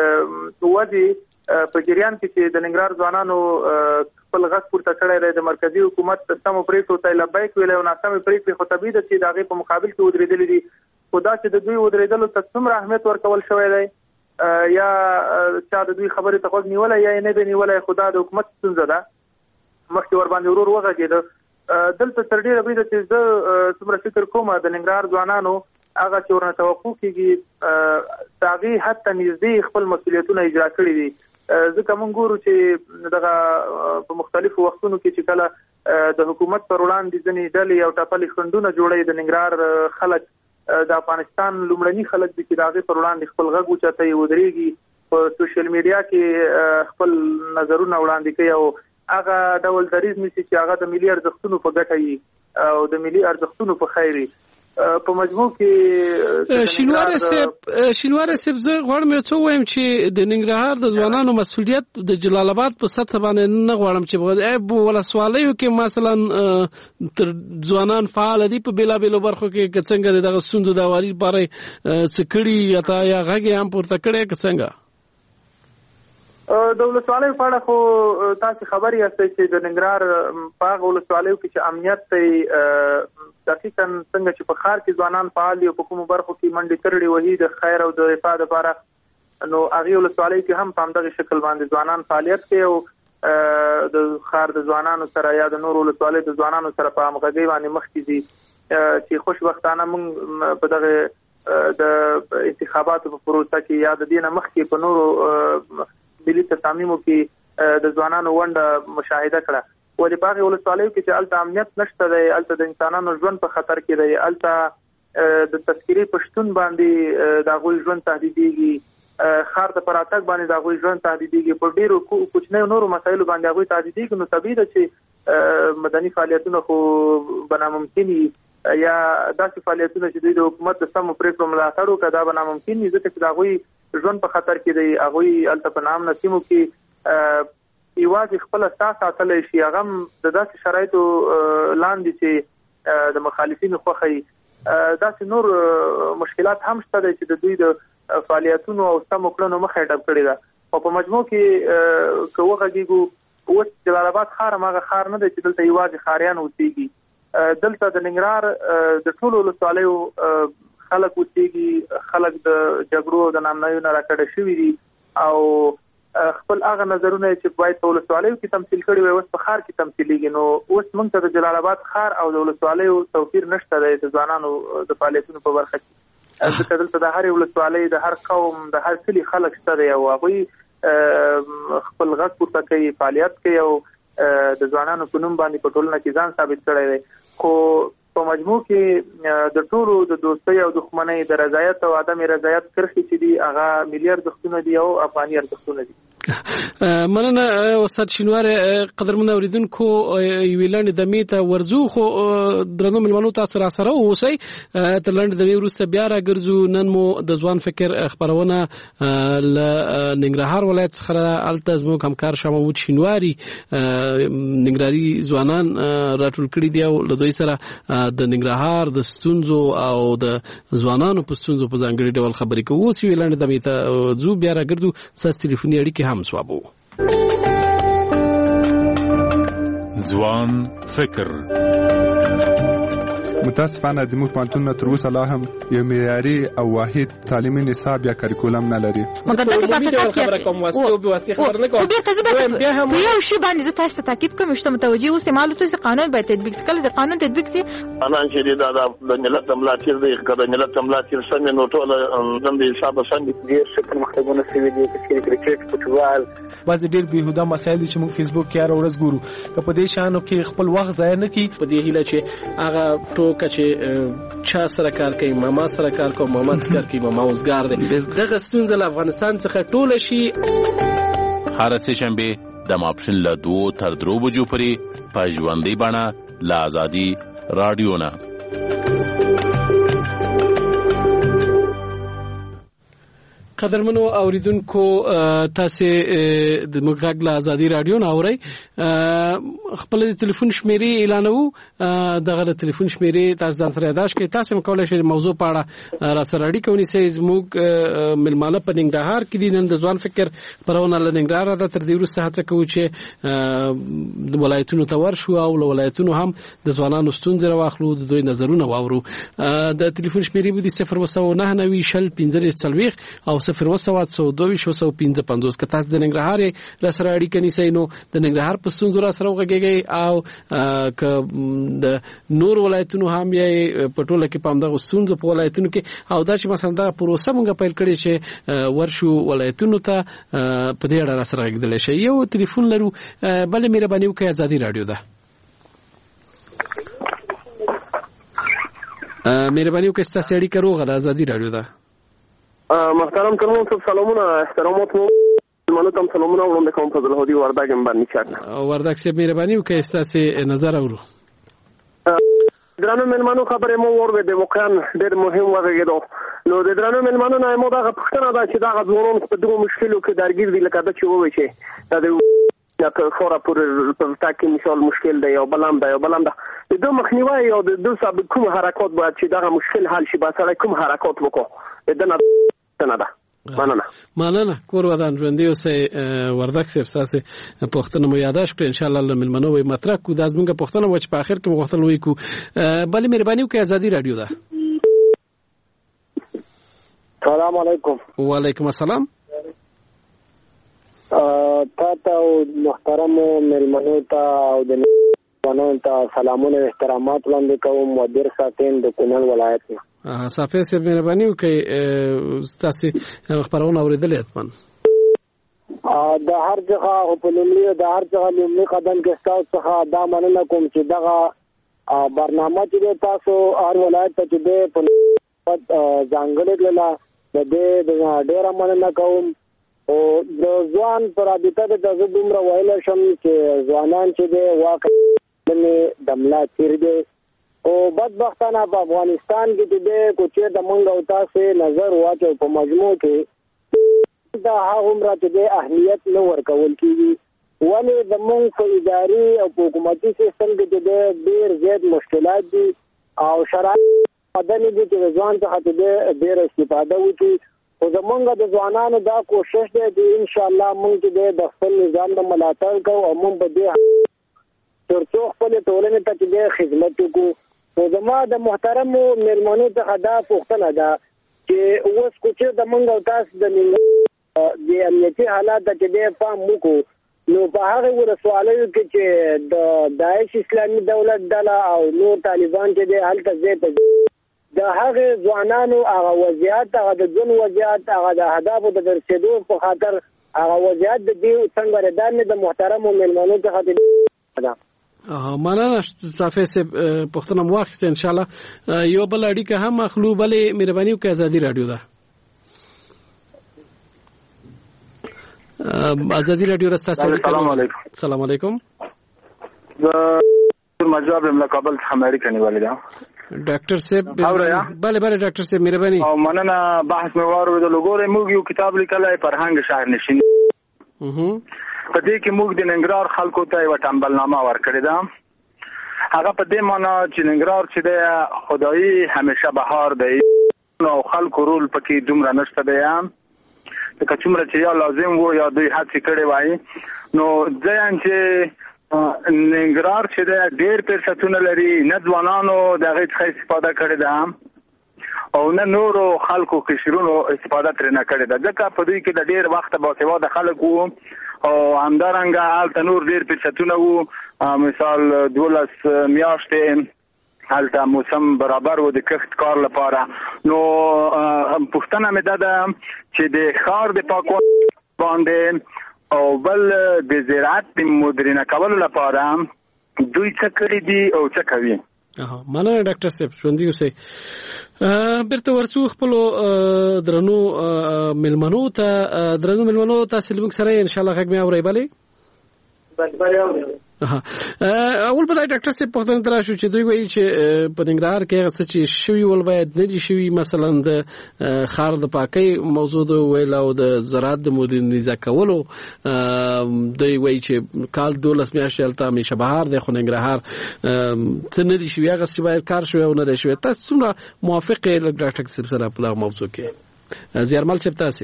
ودې په جریان کې چې د ننګرهار ځوانانو خپل غږ پورته کړی دی، د مرکزي حکومت سمو پرېکړو ته لبیک ویلی او ناسمې پرېکړې خو طبیعي ده چې د هغې په مقابل کې ودرېدلي دي، خو دا چې د دوی ودرېدلو ته څومره اهمیت ورکول شوی دی یا چا د دوی خبرې ته غوږ نیولی یا یې نه دی نیولی، خو دا د حکومت ستونزه ده. مخکې ور باندې ورور وغږېده. دلته تر ډېره بریده چې زه څومره فکر کوم د ننګرهار ځوانانو هغه چې ورنه توقع کېږي د هغې حد ته نږدې خپل مسؤلیتونه اجرا کړي دي. ځکه موږ ګورو چې دغه په مختلفو وختونو کې چې کله د حکومت پر وړاندې ځینې ډلې او ټپلې خنډونه جوړوي، د ننګرهار خلک د افغانستان لومړني خلک دي چې د هغې پر وړاندې خپل غږ اوچتوي، ودرېږي، په سوشل میډیا کې خپل نظرونه وړاندې کوي او هغه ډول دریځ نیسي چې هغه د ملي ارزښتونو په ګټه وي او د ملي ارزښتونو په خیر وي. په مجموع کې شینواری صاحب زه غواړم یو څه ووایم چې د ننګرهار د ځوانانو مسؤلیت د جلال آباد په سطح باندې نه غواړم چې ولسوالیو کې مثلا تر ځوانان فعال دي په بېلابېلو برخو کې، که څنګه دغه ستونزو د هواري لپاره څه کړي یا غږ یې هم پورته کړی که څنګه؟ د ولسوالیو په اړه خو تاسو خبر یاستئ چې د ننګرهار په هغه ولسوالیو کې چې امنیت ته دقیقاً څنګه چې په ښار کې ځوانان فعال دي او په کومو برخو کې منډې ترړې وهي د خیر او د رفاه دپاره، نو هغې ولسوالیو کې هم په همدغه شکل باندې ځوانان فعالیت کوي او د خار د ځوانانو سره یا د نورو ولسوالۍ د ځوانانو سره په همغږۍ باندې مخکې دي چې خوشبختانه موږ په دغه د انتخاباتو په پروسه کې یا د دې نه مخکې په نورو ملي تصامیمو کې د ځوانانو ونډه مشاهده کړه. ولې په هغې ولسوالیو کې چې هلته امنیت نشته دی، هلته د انسانانو ژوند په خطر کې دی، هلته د تذکیري په شتون باندې د هغوی ژوند تهدیدېږي، خار ته په راتګ باندې د هغوی ژوند تهدیدېږي، په ډېرو کوچنیو نورو مسایلو باندې هغوی تهدیدېږي. نو طبیعي ده چې مدني فعالیتونه خو به ناممکن وي یا داسې فعالیتونه چې دوی د حکومت د سمو پرېکړو ملاتړ وکړي دا به ناممکن وي، ځکه چې د هغوی ژوند په خطر کې دی. هغوی هلته په نامنه سیمو کې یوازې خپل ساه ساتلی شي، هغه هم د داسې شرایطو لاندې چې د مخالفینو خوښوي. داسې نور مشکلات هم شته دی چې د دوی د فعالیتونو او سمو کړنو مخه یې ډب کړې ده. او په مجموع کې که وغږېږو، اوس جلال آباد ښار هماغه ښار نه دی چې دلته یوازې ښاریان اوسېږي. دلته د ننګرهار د ټولو ولسوالیو خلک اوسېږي، خلک د جګړو د نامنیو نه راکډه شوي دي او خپل هغه نظرونه چې باید په ولسوالیو کې تمثیل کړي وي اوس په ښار کې تمثیلېږي. نو اوس موږ ته د جلال آباد ښار او د ولسوالیو توپیر نشته دی د ځوانانو د فعالیتونو په برخه کې، ځکه دلته د هرې ولسوالۍ د هر قوم د هر کلي خلک شته دی او هغوی خپل غږ پورته کوي، فعالیت کوي او د ځوانانو په نوم باندې په ټولنه کې ځان ثابت کړی دی. خو په مجموع کې د ټولو د دوستۍ او دښمنۍ د رضایت او عدم رضایت کرښې چې دي هغه ملي ارزښتونه دي او افغاني ارزښتونه دي. مننه استاد شینوار. قدرمن اوریدونکو یوې لنډې دمې ته ورځو، خو درنو مېلمنو تاسو را سره اوسئ. تر لنډې دمې وروسته بیا راګرځو. نن مو د ځوان فکر خپرونه له ننګرهار ولایت څخه هلته زموږ همکار شاه محمود شینواري ننګرهاري ځوانان راټول کړي دي او له دوی سره د ننګرهار د ستونزو او د ځوانانو په ستونزو په ځانګړي ډول خبرې کوو. اوس یوې لنډې دمې ته ځو، بیا راګرځو. ستاسو ټلیفوني اړیکې هم سوابو. ځوان فکر. متاسفانه د موږ پوهنتونونه تر اوسه لا هم یو معیاري او واحد تعلیمي نصاب یا کریکولم نه لري. مګر دا خبره کوم واسطه او به واسطه خبر نه کوم. بیا هم یو شی باندې زه تاسو ته تاکید کوم چې متوجي اوسئ، معلومات چې قانون باید تطبیق شي. کله د قانون تطبیق شي انا چې دا د ملت ملاتړ دی، کله ملت ملاتړ څنګه نو ټول د حساب څنګه ډیر څه پرمختګونه شوي دي، چې کرکټ فوټبال بعض ډیر بهوده مسایل چې موږ فیسبوک کې هر ورځ ګورو، که په دې شانو کې خپل وخت ضایع نه کړي. په دې هیله چې هغه ټوکه چې چا سره کار کوي، ماما سره کار کوي، ماما سره کار کوي، ماما اوسګار دی، دغه ستونزه له افغانستان څخه ټوله شي. هر سه شنبه د ماپښین له 2 تر 3 بجو پورې په ژوندۍ بڼه له آزادي رادیو نه. قدرمنو اوریدونکو تاسو د مغاګ له آزادي رادیو نه اورئ. خپل ټلیفون شمیرې اعلانوو. دغه ټلیفون شمیرې تاسو د سره یاداش کې تاسو مکولای شئ موضوع په اړه را سره اړیکه ونیسئ. زموږ ملمانه په ننګرهار کې دي. نن د ځوان فکر پرونه له ننګرهار د تر دې وروسته هڅه کوو چې د ولایتونو ته ورشو او له ولایتونو هم د ځوانانو ستونزې راواخلو، د دوی نظرونه واورو. د ټلیفون شمیرې بودي 01990 شل 1540 او 01922 که تاسو د ننګرهار را سره اړیکه نیسئ نو د ننګرهار په ستونزو را سره وغږیږئ او که د نور ولایتونو هم یې په ټوله کې په همدغه ستونزو په ولایتونو کې او دا چې مثلا دغه پروسه موږ پیل کړې چې ورشو ولایتونو ته په دې اړه را سره غږیدلی شئ. یو ټلیفون لرو، بلې مهرباني وکړئ، ازادي رادیو ده. مهرباني وکړئ ستاسو اړیکه روغه ده، ازادي رادیو ده. محترم ترمون صاحب سلامونه، احترامات مو مانو تم سلامونه وړاندې کوم. فضل هدي وردګ باندې چاته وردګ سي مهرباني وکړئ ستاسو نظر اورو. درانو ملمانو خبره مو ورغه د واقعا ډېر مهم وغږیدو. نو د درانو ملمانو نه مو دا پښتنه ده چې دا ځوانان په دغه مشکلو کې درګیر دي، لکه دا چې وایي چې دا د خورا پر تاکي مثال مشکل دی او بلام دی او بلام ده. د دوه مخنیوي او د دوه سبب کوم حرکت باید چې دا مشکل حل شي، با سره کوم حرکت وکړو د نه ده. مننه. کور ودان ژوندۍ اوسئ. وردګ صاحب ستاسو پوښتنه مو یاداش کړئ، ان شاء الله مېلمنو وي مطرح کو. دا زموږ پوښتنه و چې په اخر کې مو غوښتل وي کو. بلې مهرباني وکړئ، ازادي رادیو ده. سلام علیکم. وعلیکم السلام. تاسو محترم مېلمنو ته او د ځوانانو ته سلامونه او احترامات وړاندې کوم. مدیر ساتم د کونړ ولایت نه. صافي صاحب مهرباني وکړئ تاسو خبرونه اوریدلې اتمن د هر ځای په لومړي د هر ځای لومړي قدم کې تاسو څخه دا مننه کوم چې دغه برنامه چې تاسو هر ولایت ته د ځانګړي له د ډېر مننه کوم. او د ځوان پر رابطه د دومره ویل شم چې ځوانان چې د واقع دملا تیر دي او بدبختانه په افغانستان کې د کوچې د منګ او تاسو نظر واچو په مجموع کې دا هغومره چې د اهمیت نه ورکول کیږي. ولې د موږ په اداري او حکومتي سیستم کې د ډېر زیات مشکلات دي او شرایط مدني دي چې ځوان څخه د ډېر استفاده وکړي. او زمونږ د ځوانانو دا کوشش دی چې ان شاء الله موږ د خپل نظام د ملاتړ کوو او موږ به د ترڅو خپل ټولنې ته د خدمت وکړو. او زما د محترم مېلمنو څخه دا پوښتنه ده چې اوس کوچې د موږ او تاسو د امنیتي حالات ته د پام وکړو نو په هغه ورسوالیو کې چې د داعش اسلامي دولت ډله او نور طالبان چې د هلته ځای په د هغه ځوانانو هغه وضعیت هغه د ژوند وضعیت هغه د اهدافو د رسیدو په خاطر هغه وضعیت د دې څنګه ردان د محترم مېلمنو څخه ده. مننه صافي صاحب پښتنه مواخصه ان شاء الله یو بل اړیکه هم مخلو بلې مهرباني وکړئ ازادي رادیو ده. ازادي رادیو راسته السلام علیکم. السلام علیکم. مجاب له کابل څخه امریکا نیولې ده. ډاکټر صاحب بله ډاکټر صاحب مهرباني او مننه. بحث مې واورېد لګورې موږ یو کتاب لیکلی فرهنګ شهر نشین په دې کې موږ د ننګرهار خلکو ته یو ټمبلنامه ورکړې ده. هغه په دې معنی چې ننګرهار چې دی خدایي همیشه بهار دی نو خلکو رول پکې دومره نشته دی لکه څومره چې یا لازم وو یا دوی هڅې کړې وای نو ځان چې ننګرهار چې د ډېر فرصتونه لري نه ځوانانو دغه څخه استفاده کړې ده او نه نورو خلکو کشرونو استفاده ترې نه کړې ده ځکه په دوی کې د ډېر وخت باسواده خلک وو او همدارنګه هلته نور ډېر فرصتونه وو. مثال 12 میاشتې هلته موسم برابر و د کښت کار لپاره. نو پوښتنه مې ده چې د ښار د پاکوالي باندې او بل د زراعت د مدیرینه کولو لپاره دوی څه کړی دي او څه کوي؟ مننه ډاکټر صاحب ژوندي اوسئ. بیرته ورڅو خپل درنو مېلمنو ته تاسو موږ سره ان شاء الله غږ مې اورئ بلې اول په ډاکټر صاحب په تاسو تراشو چې دوی وایي چې په ننګرهار کې هغه څه چې شوی ول باید نه دي شوی مثلا د خار د پاکۍ موضوع د ویل او د زراعت د مدرنیزه کولو دوی وایي چې کال 12 میاشتې الته همیشه بهار دی خو ننګرهار څه نه دي شوی هغه څه باید کار شوی او نه دی شوی. تاسو څومره موافق یې ډاکټر صاحب سره په موضوع کې زیارمل صاحب تاسو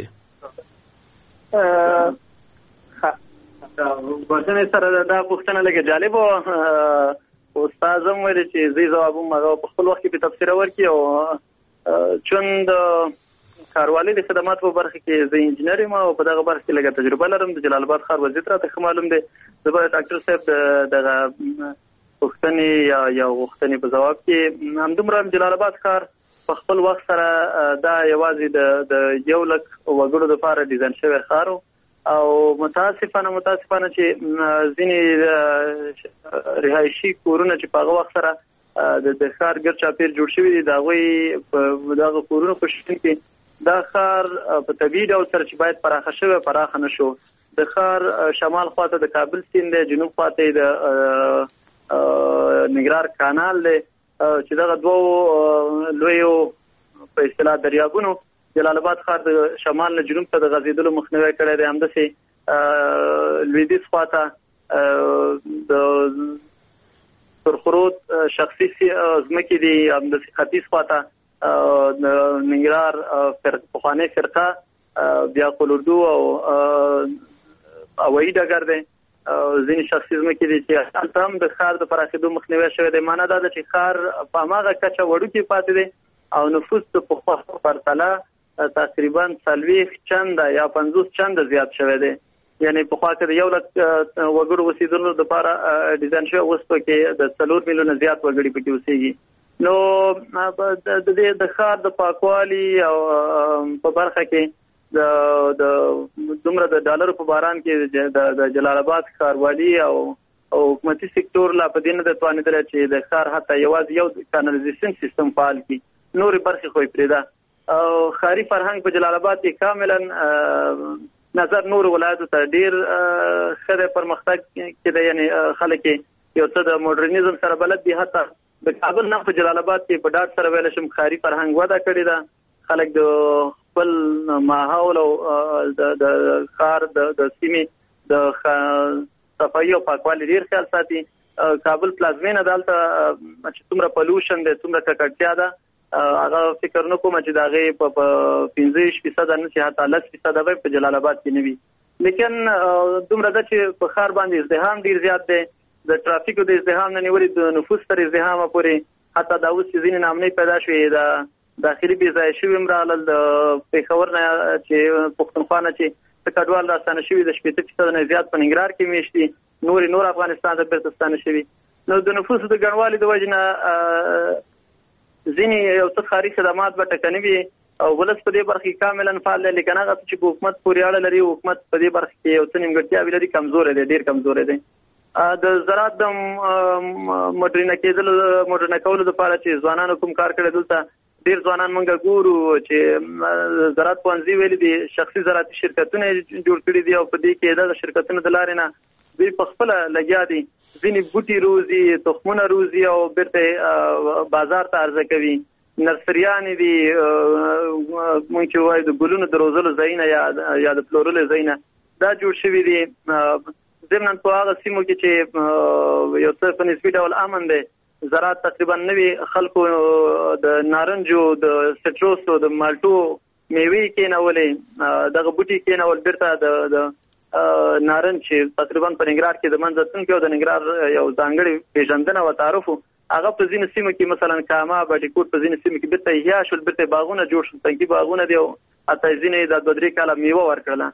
بسنه سره دا پوښتنه لګه جالب او استاد هم ویل چې زی جواب مغه په خپل وخت کې په تفسیر ورکړي او چوند کاروالي د خدمات په برخه کې زه انجنیر یم او په دغه برخه کې لګه تجربه لرم. د جلال آباد ښار وضعیت راته معلوم دی. زه به ډاکټر صاحب دغه پوښتنې یا غوښتنې په جواب کې همدومره جلال آباد ښار په خپل وخت سره دا یوازې د 1 لک وګړو لپاره ډیزاین شوی ښار او متاسفانه چې ځینې رهایشي کورونه چې په هغه وخت سره د ښار ګرد چاپیر جوړ شوي دي د هغوی دغه کورونو په شتون کې دا ښار په طبیعي ډول سره چې باید پراخه نه شو. د ښار شمال خواته د کابل سیند دی، جنوب خواته د ننګرهار کانال دی چې دغه دوه لویو په اصطلاح دریابونو جلال آباد ښار د شمال نه جنوب ته د غځېدلو مخنیوی کړی دی. همداسې لویدیځ خواته د سرخرود شخصي ځمکې دي، همداسې ختیځ خواته د ننګرهار پخوانۍ فرقه بیا قلوردو او هوایي ډګر دی. ځینې شخصي ځمکې دي چې هلته هم د ښار د پراخېدو مخنیوی شوی دی. معنا دا ده چې ښار په هماغه کچه وړوکی پاتې دی او نفوس د پخوا په پرتله تقریبا 40 چنده یا 50 چنده زیات شوی دی. یعنی په خوا کې د 1 لک وګړو اوسېدلو لپاره ډیزاین شوی، اوس پکې د 4 میلیونه زیات وګړي پکې اوسېږي. نو د ښار د پاکوالي او په برخه کې د دومره د ډالرو په باران کې د جلال آباد ښاروالي او حکومتي سکتور لا په دې نه توانېدل چې د ښار حتی یوازې یو کانالیزیشن سیستم فعال کړي، نورې برخې خو یې پرېږده. او ښاري فرهنګ په جلال آباد کې کاملا نظر نور ولایتو ته ډېر ښه دی، پرمختګ کې دی، یعنی خلک یو څه د موډرنیزم سره بلد دي. حتی د کابل نه په جلال آباد کې په ډاډ سره ویل شم ښاري فرهنګ وده کړې ده. خلک د خپل ماحول او د ښار د سیمې د صفایي او پاکوالي ډېر خیال ساتي. کابل پلازمینه دلته چې څومره پلوشن دی، څومره ککړتیا ده، هغه فکر نه کوم چې د هغې په 15% نه چې حتی 10% به په جلال آباد کې نه وي. لیکن دومره ده چې په ښار باندې ازدحام ډېر زیات دی، د ټرافیکو د ازدحام نه نیولې د نفوس تر ازدحامه پورې. حتی دا اوس چې ځینې نامنۍ پیدا شوې، د داخلي بې ځایه شوي هم راغلل، د پېښور نه چې پښتونخوا نه چې کډوال راستانه شوي د 80% نه زیات په ننګرهار کې میشت دي، نور افغانستان ته بیرته ستانه شوي. نو د نفوسو د ګڼوالي د وجې نه ځینې یو څه ښاري خدمات به ټکني وي او ولس په دې برخه کې کاملا فعال دی. لیکن هغه چې په حکومت پورې اړه لري، حکومت په دې برخه کې یو څه نیمګړتیاوې لري، کمزوری دی، ډېر کمزوری دی. د زراعت د موډرنه کولو لپاره چې ځوانانو کوم کار کړی، دلته ډېر ځوانان موږ ګورو چې زراعت پوهنځي ویلي دي، شخصي زراعتي شرکتونه جوړ کړي دي او په دې کې دغه شرکتونو د لارې نه دوی په خپله لګیا دي، ځینې بوټي روزي، تخمونه روزي او بیرته بازار ته عرضه کوي. نرسریانې دي، موږ چې وایو د ګلونو د روزلو ځایونه یا د پلورلو ځایونه دا جوړ شوي دي. ضمن په هغه سیمو کې چې یو څه په نسبي ډول امن دی، زراعت تقریبا نوي خلکو د نارنجو، د سټروسو، د مالټو میوې کېنولې، دغه بوټي کېنول بیرته د نارنج چې تقریبا په ننګرهار کې د منځ تونکي او د ننګرهار یو ځانګړی پیژندنه او تعارف هغه په ځینو سیمو کې مثلا کاما، بټي کوټ په ځینو سیمو کې بیرته احیا شول، بیرته باغونه جوړ شول، تنکي باغونه دي او حتی ځینې د 2-3 کاله میوه ورکړله.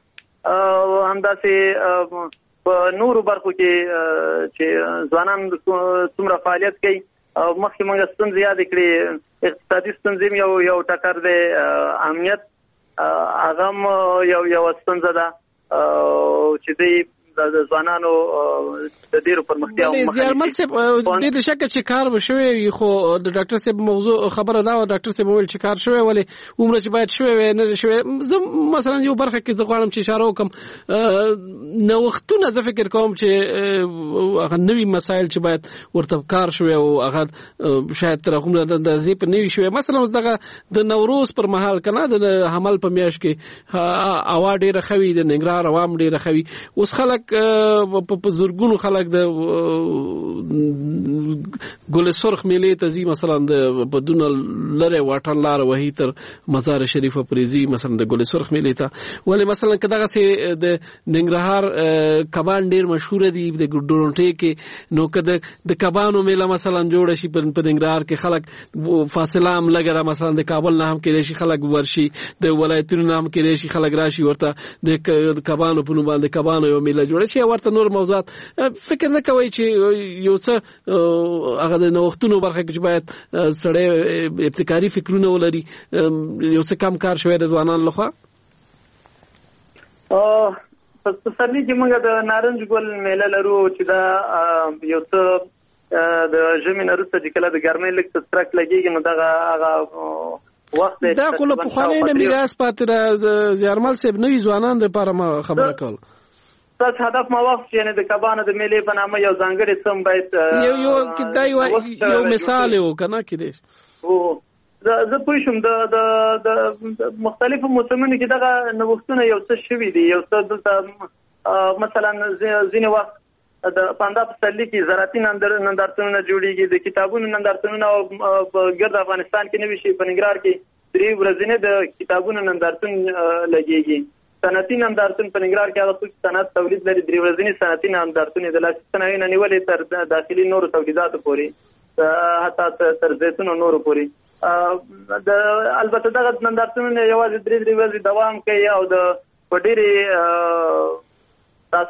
همداسې په نورو برخو کې چې ځوانان څومره فعالیت کوي، مخکې موږ ستونزې یادې کړې، اقتصادي ستونزې یو ټکر دی، امنیت هغه هم یوه ستونزه ده چې دوی د ځوانانو د ډېرو پرمختیاو زیارمل صاحب دې د شکه چې کار وشوي، خو د ډاکټر صاحب موضوع خبره دا و، ډاکټر صاحب وویل چې کار شوی ولې عمره چې باید شوی وي نه شوی. زه مثلا یو برخه کې زه غواړم چې اشاره وکړم، نوښتونه زه فکر کوم چې هغه نوي مسایل چې باید ورته کار شوی او هغه شاید تر هغومره د اندازې په نوي شوی. مثلا دغه د نوروز پر مهال که نه د حمل په میاشت کې هوا ډېره ښه وي، د ننګرهار عوام ډېره ښه وي. اوس خلک په زرګونو خلک د ګل سرخ میلې ته ځي، مثلا د بدون لره واټن لار وهي تر مزار شریف پرېزي، مثلا د ګل سرخ میلې ته. ولې مثلا که دغه سي د ننګرهار کبان ډېر مشهور دي د ډورونټې کې، نو که د کبانو میله مثلا جوړ شي په ننګرهار کې، خلک فاصله هم لګره، مثلا د کابل نه هم کېدای شي خلک ورشي، د ولایتونو نه هم کېدای شي خلک راشي ورته د کبانو په نوم باندې کبانو یو میله جوړه شي. ورته نور موضوعات فکر نه کوي چې یو څه هغه د نوښتونو برخه کې باید سړی ابتکاري فکرونه ولري، یو څه کم کار شوی د ځوانانو لخوا. په سرني کې موږ د نارنج ګل میله لرو چې دا یو څه د ژمي نه وروسته چې کله د ګرمۍ لږ څه څرک لګېږي، نو دغه هغه وخت دا خو له پخوانۍ نه میراث پاتې ده. زیارمل صاحب نوي ځوانان دپاره ما خبره کوله، ستاسو هدف ما وخت یعنی د کبانو د میلې په نامه یو ځانګړی سم باید یو مثال یو که نه کېدای زه پوه شوم د مختلفو موسمونو کې دغه نوښتونه یو څه شوي دي. یو څه دلته مثلا ځینې وخت د پاندا په پسرلي کې زراعتي نندارتونونه جوړېږي، د کتابونو نندارتونونه په ګرد افغانستان کې نوي شي. په ننګرهار کې 3 ورځې د کتابونو نندارتون لګېږي. صنعتي نندارتون په ننګرهار کې هغه څوک چې صنعت تولید لري 3 ورځې صنعتي نندارتون د لاسي صنایعو نه نیولې تر داخلي نورو تولیداتو پورې، حتی تر زیتون او نورو پورې. البته دغه نندارتونونه یوازې 3 ورځې دوام کوي او د په ډېرې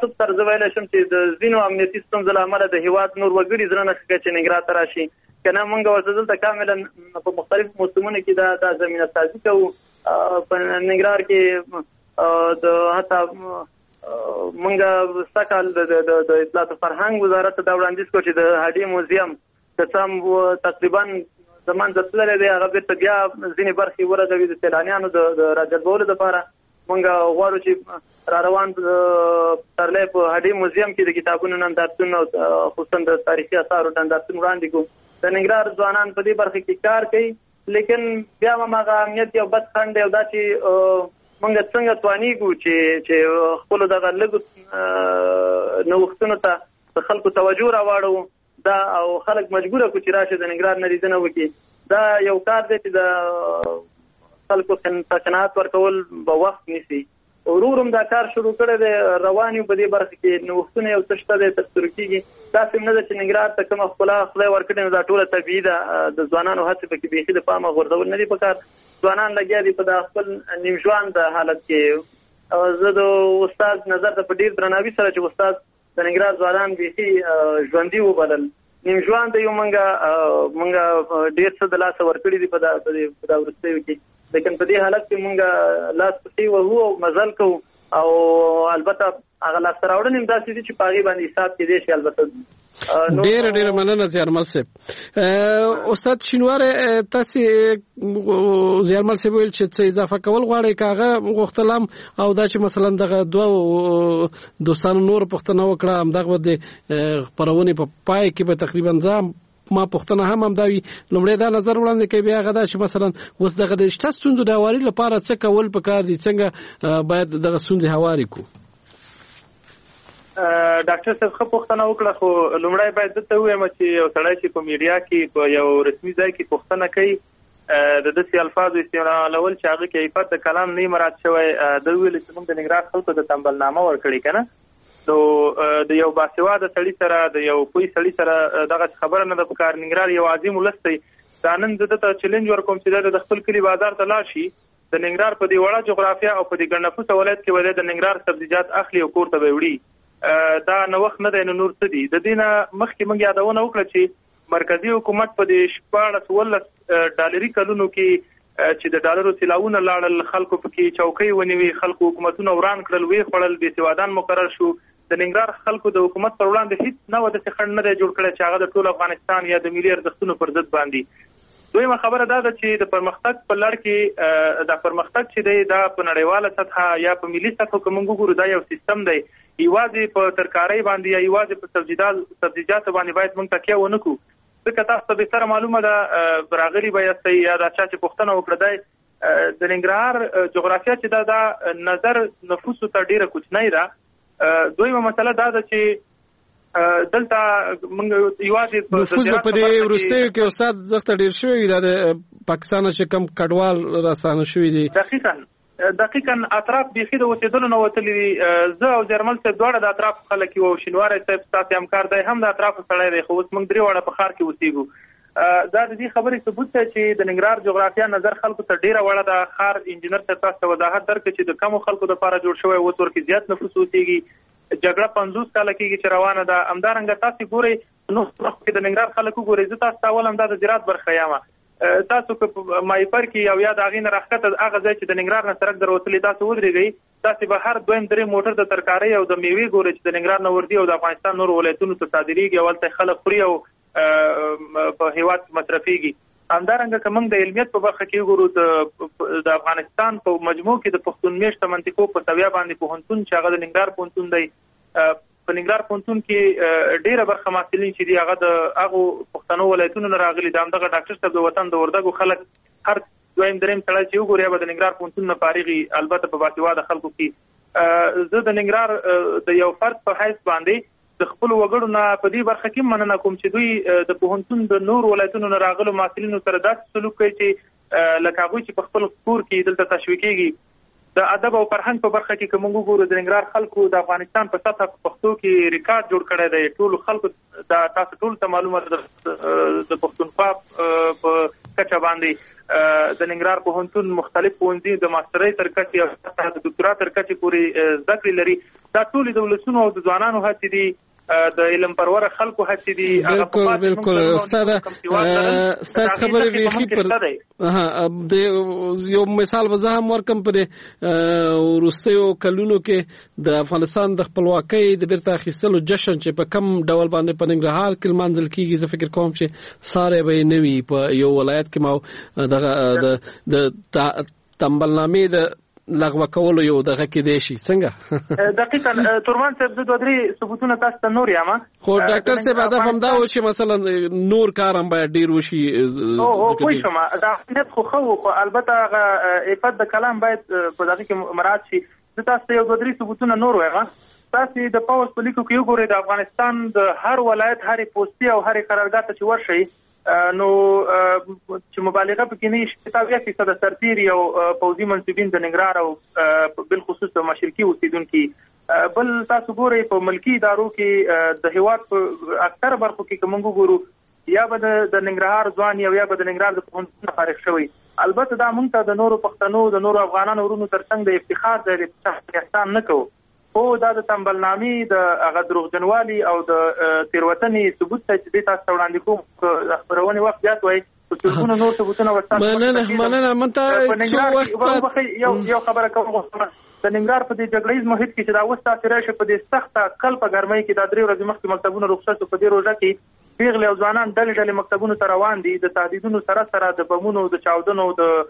تناسب سره زه ویلی شم چې د ځینو امنیتي ستونزو له امله د هېواد نور وګړي زړه نه ښه کوي چې ننګرهار ته راشي، که نه موږ ورته دلته کاملا په مختلفو موسمونو کې دا زمینه سازي کوو. په ننګرهار کې د حتی موږ سږ کال د اطلاعات او فرهنګ وزارت ته دا وړاندیز کړو چې د هډې موزیم که څه هم تقریبا زمان د تللی دی هغه بېرته بیا ځینې برخې ورغوي د سیلانیانو د راجلبولو دپاره. موږ غواړو چې را روان پسرلی په هډې موزیم کې د کتابونو نندارتون او خصوصا د تاریخي اثارو نندارتون وړاندې کړو. د ننګرهار ځوانان په دې برخه کې کار کوي، لیکن بیا هم هغه امنیت یو بد خنډ دی او دا چې موږ څنګه توانیږو چې خپلو دغه لږو نوښتونو ته د خلکو توجه راواړو دا او خلک مجبوره کړو چې راشي د ننګرهار نه لیدنه وکړي. دا یو کار دی چې د خلکو قناعت ورکول به وخت نیسي. ورو ورو دا کار شروع کړی دی، روان یو په دې برخه کې نوښتونه یو څه شته دی ترسره کېږي. داسې هم نه ده چې ننګرهار ته کومه ښکلا خدای ورکړې نو دا ټوله طبیعي ده. د ځوانانو هڅې پکې بیخي د پامه غورځول نه دي پکار. ځوانان لګیا دي په دا خپل نیم ژوند حالت کې. زه د استاد نظر ته په ډېر درناوي سره چې استاد د ننګرهار ځوانان بیخي ژوندي وبلل. نیم ژوند یو موږ ډېر څه د لاسه ورکړي دي په دا وروستیو کې، لیکن په دې حالت کې موږ لاس پسې وهو او مزل کوو او البته هغه لاسته راوړنې هم داسې دي چې په هغې باندې حساب کېدی شي. البته ډېره مننه زیارمل صاحب. استاد شینواری تاسې زیارمل صاحب ویل چې څه اضافه کول غواړئ که هغه غوښتل هم او دا چې مثلا دغه دوه دوستانو نور پوښتنه وکړه همدغه د خپرونې په پای کې به تقریبا زه ما پوښتنه هم دا وي لومړی دا نظر وړاندې کوي بیا هغه دا چې مثلا اوس دغه د شته ستونزو د هواري لپاره څه کول پکار دي، څنګه باید دغه ستونزې هواري کړو. ډاکټر صاحب ښه پوښتنه وکړه، خو لومړی باید دته ووایم چې یو سړی چې په میډیا کې په یو رسمي ځای کې پوښتنه کوي د داسې الفاظو استعمالول چې هغه کې عفت د کلام نه مراعات شوی. ده ویل چې موږ د ننګرهار خلکو د تنبلنامه ورکړې که نه، نو د یو باسواده سړي سره د یو پوه سړي سره دغه خبره نه ده پکار. ننګرهار یو عظیم ولس دی. دا نن زه دته چیلنج ورکوم چې د خپل کلي بازار ته لاړ شي، د ننګرهار په دې وړه جغرافیه او په دې ګڼ نفوسه ولایت کې به د ننګرهار سبزیجات اخلي او کور ته به وړي. دا نوښت نه دی نو نور څه دي. د دې نه مخکې موږ یادونه وکړه چې مرکزي حکومت په دې 14 ډالري کلونو کې چې د ډالرو سیلاونه لاړل، خلکو پکې چوکۍ ونیوي، خلکو حکومتونه وران کړل، وی خوړل، بې سوادان مقرر شو. د ننګرهار خلکو د حکومت پر وړاندې هیڅ نه و داسې خنډ نه دی جوړ کړی چې هغه د ټول افغانستان یا د ملي ارزښتونو پر ضد باندې. دویمه خبره دا ده چې د پرمختګ په لړ کې دا پرمختګ چې دی دا په نړیواله سطحه یا په ملي سطحه کې موږ وګورو دا یو سیستم دی. یوازې په ترکارۍ باندې یا یوازې په سبزیجاتو باندې باید موږ تکیه ونه کړو، ځکه تاسو ته بهتره معلومه ده راغلي به یاستئ یا دا چا چې پوښتنه وکړه دی د ننګرهار جغرافیه چې دا نظر نفوسو ته ډېره کوچنۍ ده. دویمه مسله دا ده چې دلته موږ یوازې نفوس په دې وروستیو کې استاد زخته ډېر شوی وي، دا د پاکستان چې کم کډوال راستانه شوي دي. دقیقاً اطراف بیخي د اوسېدلو نه وتلي دي. زه او زیارمل صاحب دواړه د اطراف خلک یو، شینواری صاحب ستاسې همکار دی هم د اطرافو سړی دی، خو اوس موږ درې واړه په ښار کې اوسېږو. دا د دې خبرې ثبوت دی چې د ننګرهار جغرافیه نظر خلکو ته ډېره وړه ده. ښار انجینر صاحب تاسو ته وضاحت درکړي چې د کمو خلکو دپاره جوړ شوی، اوس ورکې زیات نفوس اوسېږي. جګړه 50 کاله کېږي چې روانه ده. همدارنګه تاسې ګورئ نو کې د ننګرهار خلک وګورئ. زه تاسو ته اول هم دا د زراعت برخه یم. تاسو که مایپر کې یو یا د هغې نه راښکته هغه ځای چې د ننګرهار نه سړک دروتلی تاسو ودرېږئ، تاسې به هر دویم درې موټر د ترکارۍ او د میوې ګورئ چې د ننګرهار نه ورځي او د افغانستان نورو ولایتونو ته صادرېږي او هلته خلک خوري او په هېواد کې مصرفېږي. همدارنګه که موږ د علمیت په برخه کې وګورو د افغانستان په مجموع کې د پښتون میشته منطقو په سویه باندې پوهنتون چې هغه د ننګرهار پوهنتون دی، په ننګرهار پوهنتون کې ډېره برخه محصلین چې دي هغه د هغو پښتنو ولایتونو نه راغلي. د همدغه ډاکټر صاحب د وطن د وردګو خلک هر دویم دریم سړی چې وګوري به د ننګرهار پوهنتون نه فارغ وي، البته په باسواده خلکو کې. زه د ننګرهار د یو فرد په حیث باندې د خپلو وګړو نه په دې برخه کې مننه کوم چې دوی د پوهنتون د نور ولایتونو نه راغلو محصلینو سره داسې سلوک کوي چې لکه هغوی چې په خپل کور کې دلته تشویقېږي. د ادب او فرهنګ په برخه کې کوم وګورو د ننګرهار خلکو د افغانستان په سطح پښتو کې ریکارډ جوړ کړی دی. ټول خلکو د تاسو ټول ته معلومه ده د پښتونخوا په کچه باندې د ننګرهار پوهنتون مختلف ښوونځي د ماسترۍ تر کچې او د ډاکټرا تر کچې پورې زده کړې لري. دا ټول د ولسونو او د ځوانانو هڅې دي، د علم پرور خلکو هڅې دي. بالکل استاد خبرې ویخي پر د یو مثال وزهم ورکم پر وروستیو کلونو کې د افغانستان د خپلواکۍ د بیرته اخیستلو جشن چې په کم ډول باندې په ننګرهار کې لمانځل کیږي، زه فکر کوم چې ساره به نه وي په یو ولایت کې ما د تنبلنامې د لغوه کولو یو دغه کې دی شي څنګه دقیقاً تورمان صاحب د دوه درې ثبوتونه تاسو ته نور یم. خو ډاکټر صاحب هدف همدا و چې مثلا نور کار هم باید ډیر وشي. پوه شوم دا اهمیت خو البته هغه عفت د کلام باید په دغه کې مراعات شي. زه تاسو ته یو دوه درې ثبوتونه نور وایم. تاسو د پاوس په لیکو کې وګورئ د افغانستان د هر ولایت هرې پوستي او هرې قرارګاه ته چې ورشئ نو چې مبالغه پکې نه شي 70% سرتیري او پوځي منصبین د ننګرهار او بالخصوص د مشرقي اوسیدونکو. بل تاسو ګورئ په ملکی ادارو کې د هیواد په اکثر برخو کې کوم ګورو یا به د ننګرهار ځوان یا به د ننګرهار د پوهنتون فارغ شوی. البته دا مونږ ته د نورو پښتنو د نورو افغانانو ورونو ترڅنګ د افتخار د احسان نه کوو. او دا د تنبلنامې د هغه دروغجنوالي او د تیروتنې ثبوت ته چې تاسو وړاندې کوم د خبرونې وخت زیات وای په ټولو نور ثبوتونه وستاسو مننه منته یو خبره کوم د ننګرهار په دې جګړیز محیط کې چې دا وستا ترشه په دې سخته کلپه ګرمۍ کې د 3 ورځې مخکې مکتبونه رخصت په دې روزه کې پیغلې او ځوانان ډلې مکتبونو ته روان دي د تهدیدونو سره د بمونو د چاودنو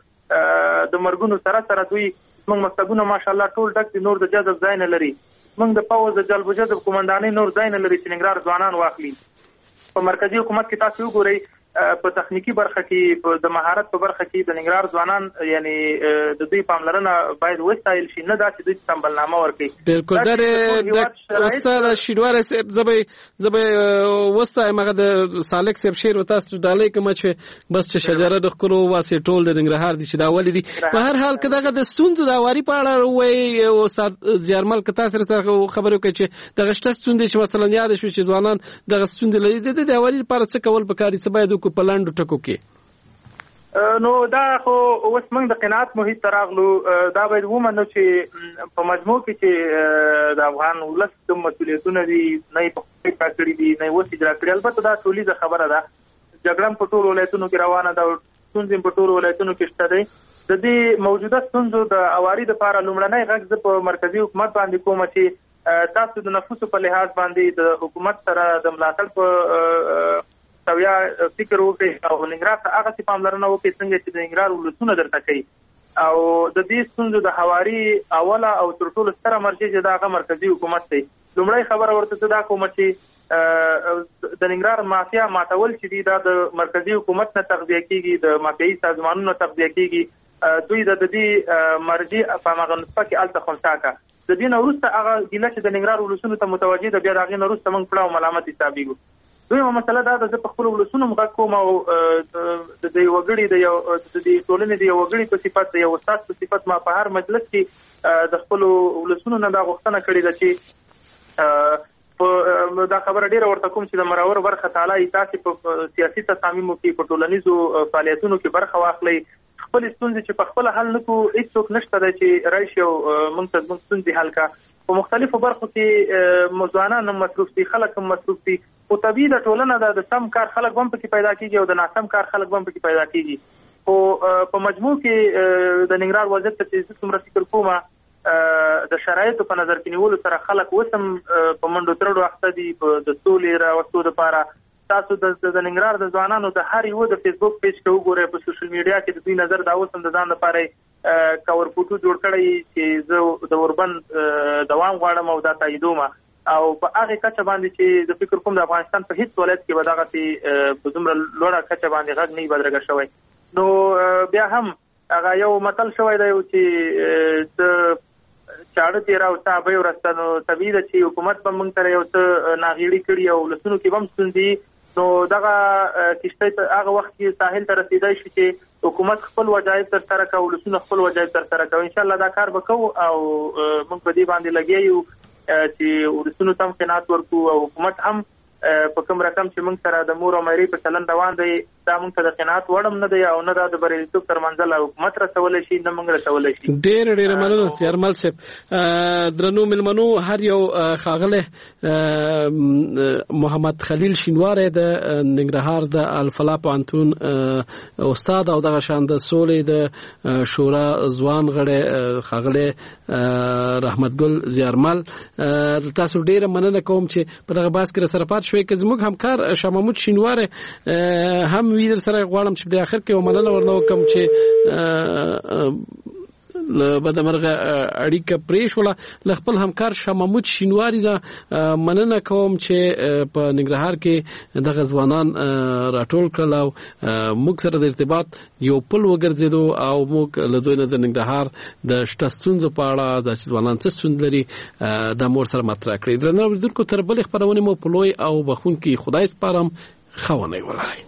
د مرګونو سره دوی موږ مکتبونه ماشاءالله ټول ډک دي، نور د جذب ځای نه لري. موږ د پاوز د جلب جذب قومندانۍ نور ځای نه لري چې ننګرهار ځوانان واخلي. په مرکزی حکومت کې تاسو وګورئ په تخنیکی برخه کې د مهارت په برخه کې د ننګرهار ځوانان یعنی د دوی پاملرنه باید وستایل شي، نه دا چې دوی تنبلنامه ورکړي. بالکل دا استاد شیدوار صاحب زبې وستای مغه د سالک صاحب شیر و تاسو ډالۍ کوم چې بس چې شجره د خلکو واسه ټول د ننګرهار دي چې دا ولې دي. په هر حال کې دغه د ستونزو د واری په اړه وایي او زیارمل ک تاسو سره خبرو کوي چې دغه شته ستونزې چې مثلا یاد شوي چې ځوانان دغه ستونزې لري د واری لپاره څه کول پکاري څه باید کو پلاندو ټکو کې. نو دا خو اوس موږ د قناعت محیط تراغلو دا باید ومنو چې په مجموع کې چې د افغان ولس کوم مسولیتونه دي نه په کړی دي نه وسی اجرا کړی. البته دا ټولي خبره ده جګړه په ټولو ولایتونو کې روانه ده، ستونزې په ټولو ولایتونو کې شته دي. د دې موجوده ستونزو د اواري لپاره لومړنۍ غږ په مرکزی حکومت باندې کوم چې تاسو د نفوسو په لحاظ باندې د حکومت سره د ملاتړ په تویا فکر وکړي او ننګرهار ته هغه څه پاملرنه وکړي څنګه چې د ننګرهار ولسونه درته کوي او د دې ستونزو د حواري اوله او تر ټولو ستره مرجع چې دا هغه مرکزی حکومت دی. لومړی خبره ورته دا کوم چې د ننګرهار مافیا ماتول چې دی دا د مرکزی حکومت نه تغذیه کیږي، د مافیایي سازمانونو تغذیه کیږي. دوی د دې مرجع په هغه نسبت کې الته خنثاکه د دې نه وروسته هغه ګیله چې د ننګرهار ولسونو ته متوجه ده بیا د هغې نه وروسته موږ پړه او ملامت حسابېږو. دویمه مسله دا ده زه په خپلو ولسونو غږ کوم او د یو وګړي د دې ټولنې د یو وګړي په صفت د یو استاد په صفت ما په هر مجلس کې د خپلو ولسونو نه دا غوښتنه کړې ده چې دا خبره ډیره ورته کوم چې د مرور برخه تعالی تاسو په سیاسي تصامیمو کې په ټولنیزو فعالیتونو کې برخه واخلئ. خپل ستونزې چې په خپل حل نکو هیڅوک نشته دی چې راشي او موږ ته ستونزې حل کا. په مختلفو برخو کې ځوانان هم مصروف دي، خلک هم مصروف دي. خو طبیعي د ټولنه د سم کار خلک هم پکې پیدا کیږي او د ناسم کار خلک هم پکې پیدا کیږي. خو په مجموع کې د ننګرهار وضعیت ته چې څومره فکر کومه د شرایطو په نظر کې نیولو سره خلک وسم په منډو ترړو اخته دي د سولې راوستو لپاره. تاسو د ننګرهار د ځوانانو د هر یو د فیسبوک پیج کې وګورئ، په سوشل میډیا کې د دوی نظر دا اوس هم د ځان لپاره کور فوټو جوړ کړی چې زه د اوربند دوام غواړم او دا تاییدوم او په هغه کچه باندې چې د فکر کوم د افغانستان په هیڅ ولایت کې به دغه په دومره لوړه کچه باندې غږ نه بدرګه شوی. نو بیا هم هغه یو متل شوی دی چې د چاړه تیرا او تابې ورستنو طبیعي ده چې حکومت به موږ سره یو څه ناغېړي کړي او لسونو کې به هم ستونزې نو دغه کشته هغه وخت کې ساحل ته رسیدای شي چې حکومت خپل وظایف تر سره کوي، ولسونه خپل وظایف تر سره کوي. ان شاء الله دا کار وکړو او موږ په دې باندې لګیا یو چې ولسونو ته قناعت ورکړو او حکومت هم په کوم رقم چې موږ سره د مور او مېرې په چلن روان دی دا موږ ته د قناعت وړم نه دی او نه د بریالیتوب تر منزل حکومت رسولی شي نه موږ رسولی شي. ډېر مننه سیارمل صاحب. درنو ملمنو هر یو ښاغلی محمد خلیل شینواری د ننګرهار د الفلا پوهنتون استاد او دغه شان د سولې د شورا ځوان غړی ښاغلی رحمت ګل زیارمل، تاسو ډېره مننه کوم چې په دغه بحث کې سره پات شوي. که زموږ همکار شاه محمود شینواری هم وي در سره غواړم چې په اخر کې مننه ورنه وکړم چې بدمرغه اړیکه پرېښوله له خپل همکار شاه محمود شینواری دا مننه کوم چې په ننګرهار کې دغه ځوانان راټول کړل او موږ سره د ارتباط یو پل وګرځېدو او موږ له دوی نه د ننګرهار د شته ستونزو په اړه د ځوانان څه ستونزې لري دا مور سره مطرح کړې. درنو اورېدونکو تر بلې خپرونې مو په لوی او بخښونکي خدای سپارم. ښه ونې ولرئ.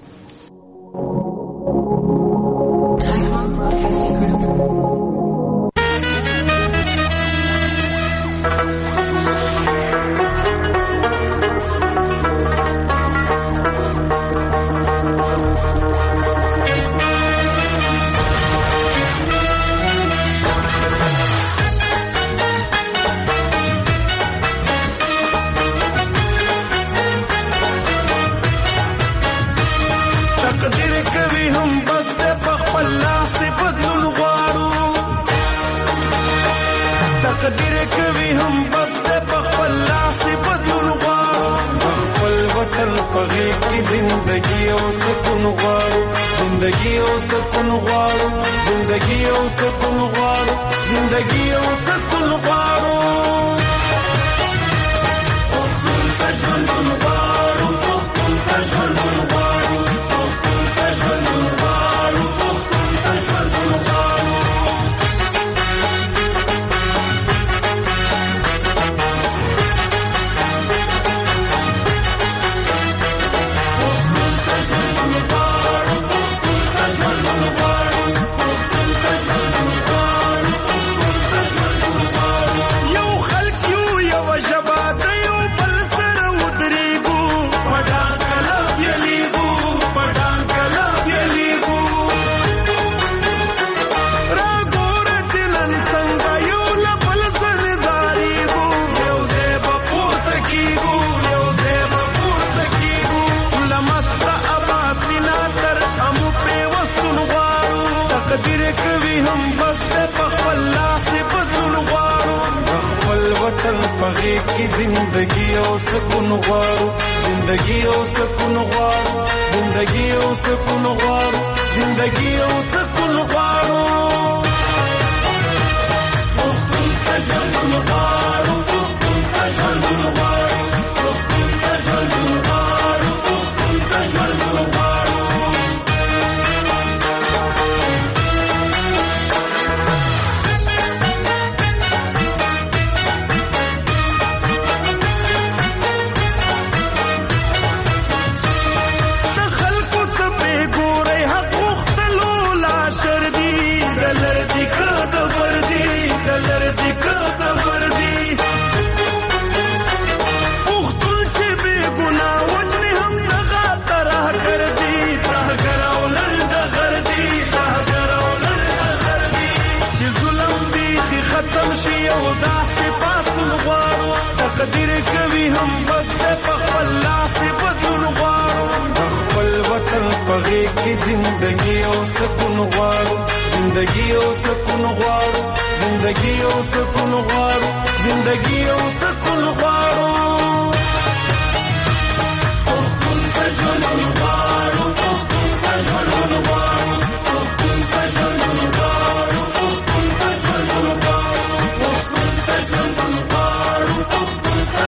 زندگی او سکون غواړو زندگی او سکون غواړو زندگی او سکون غواړو زندگی او سکون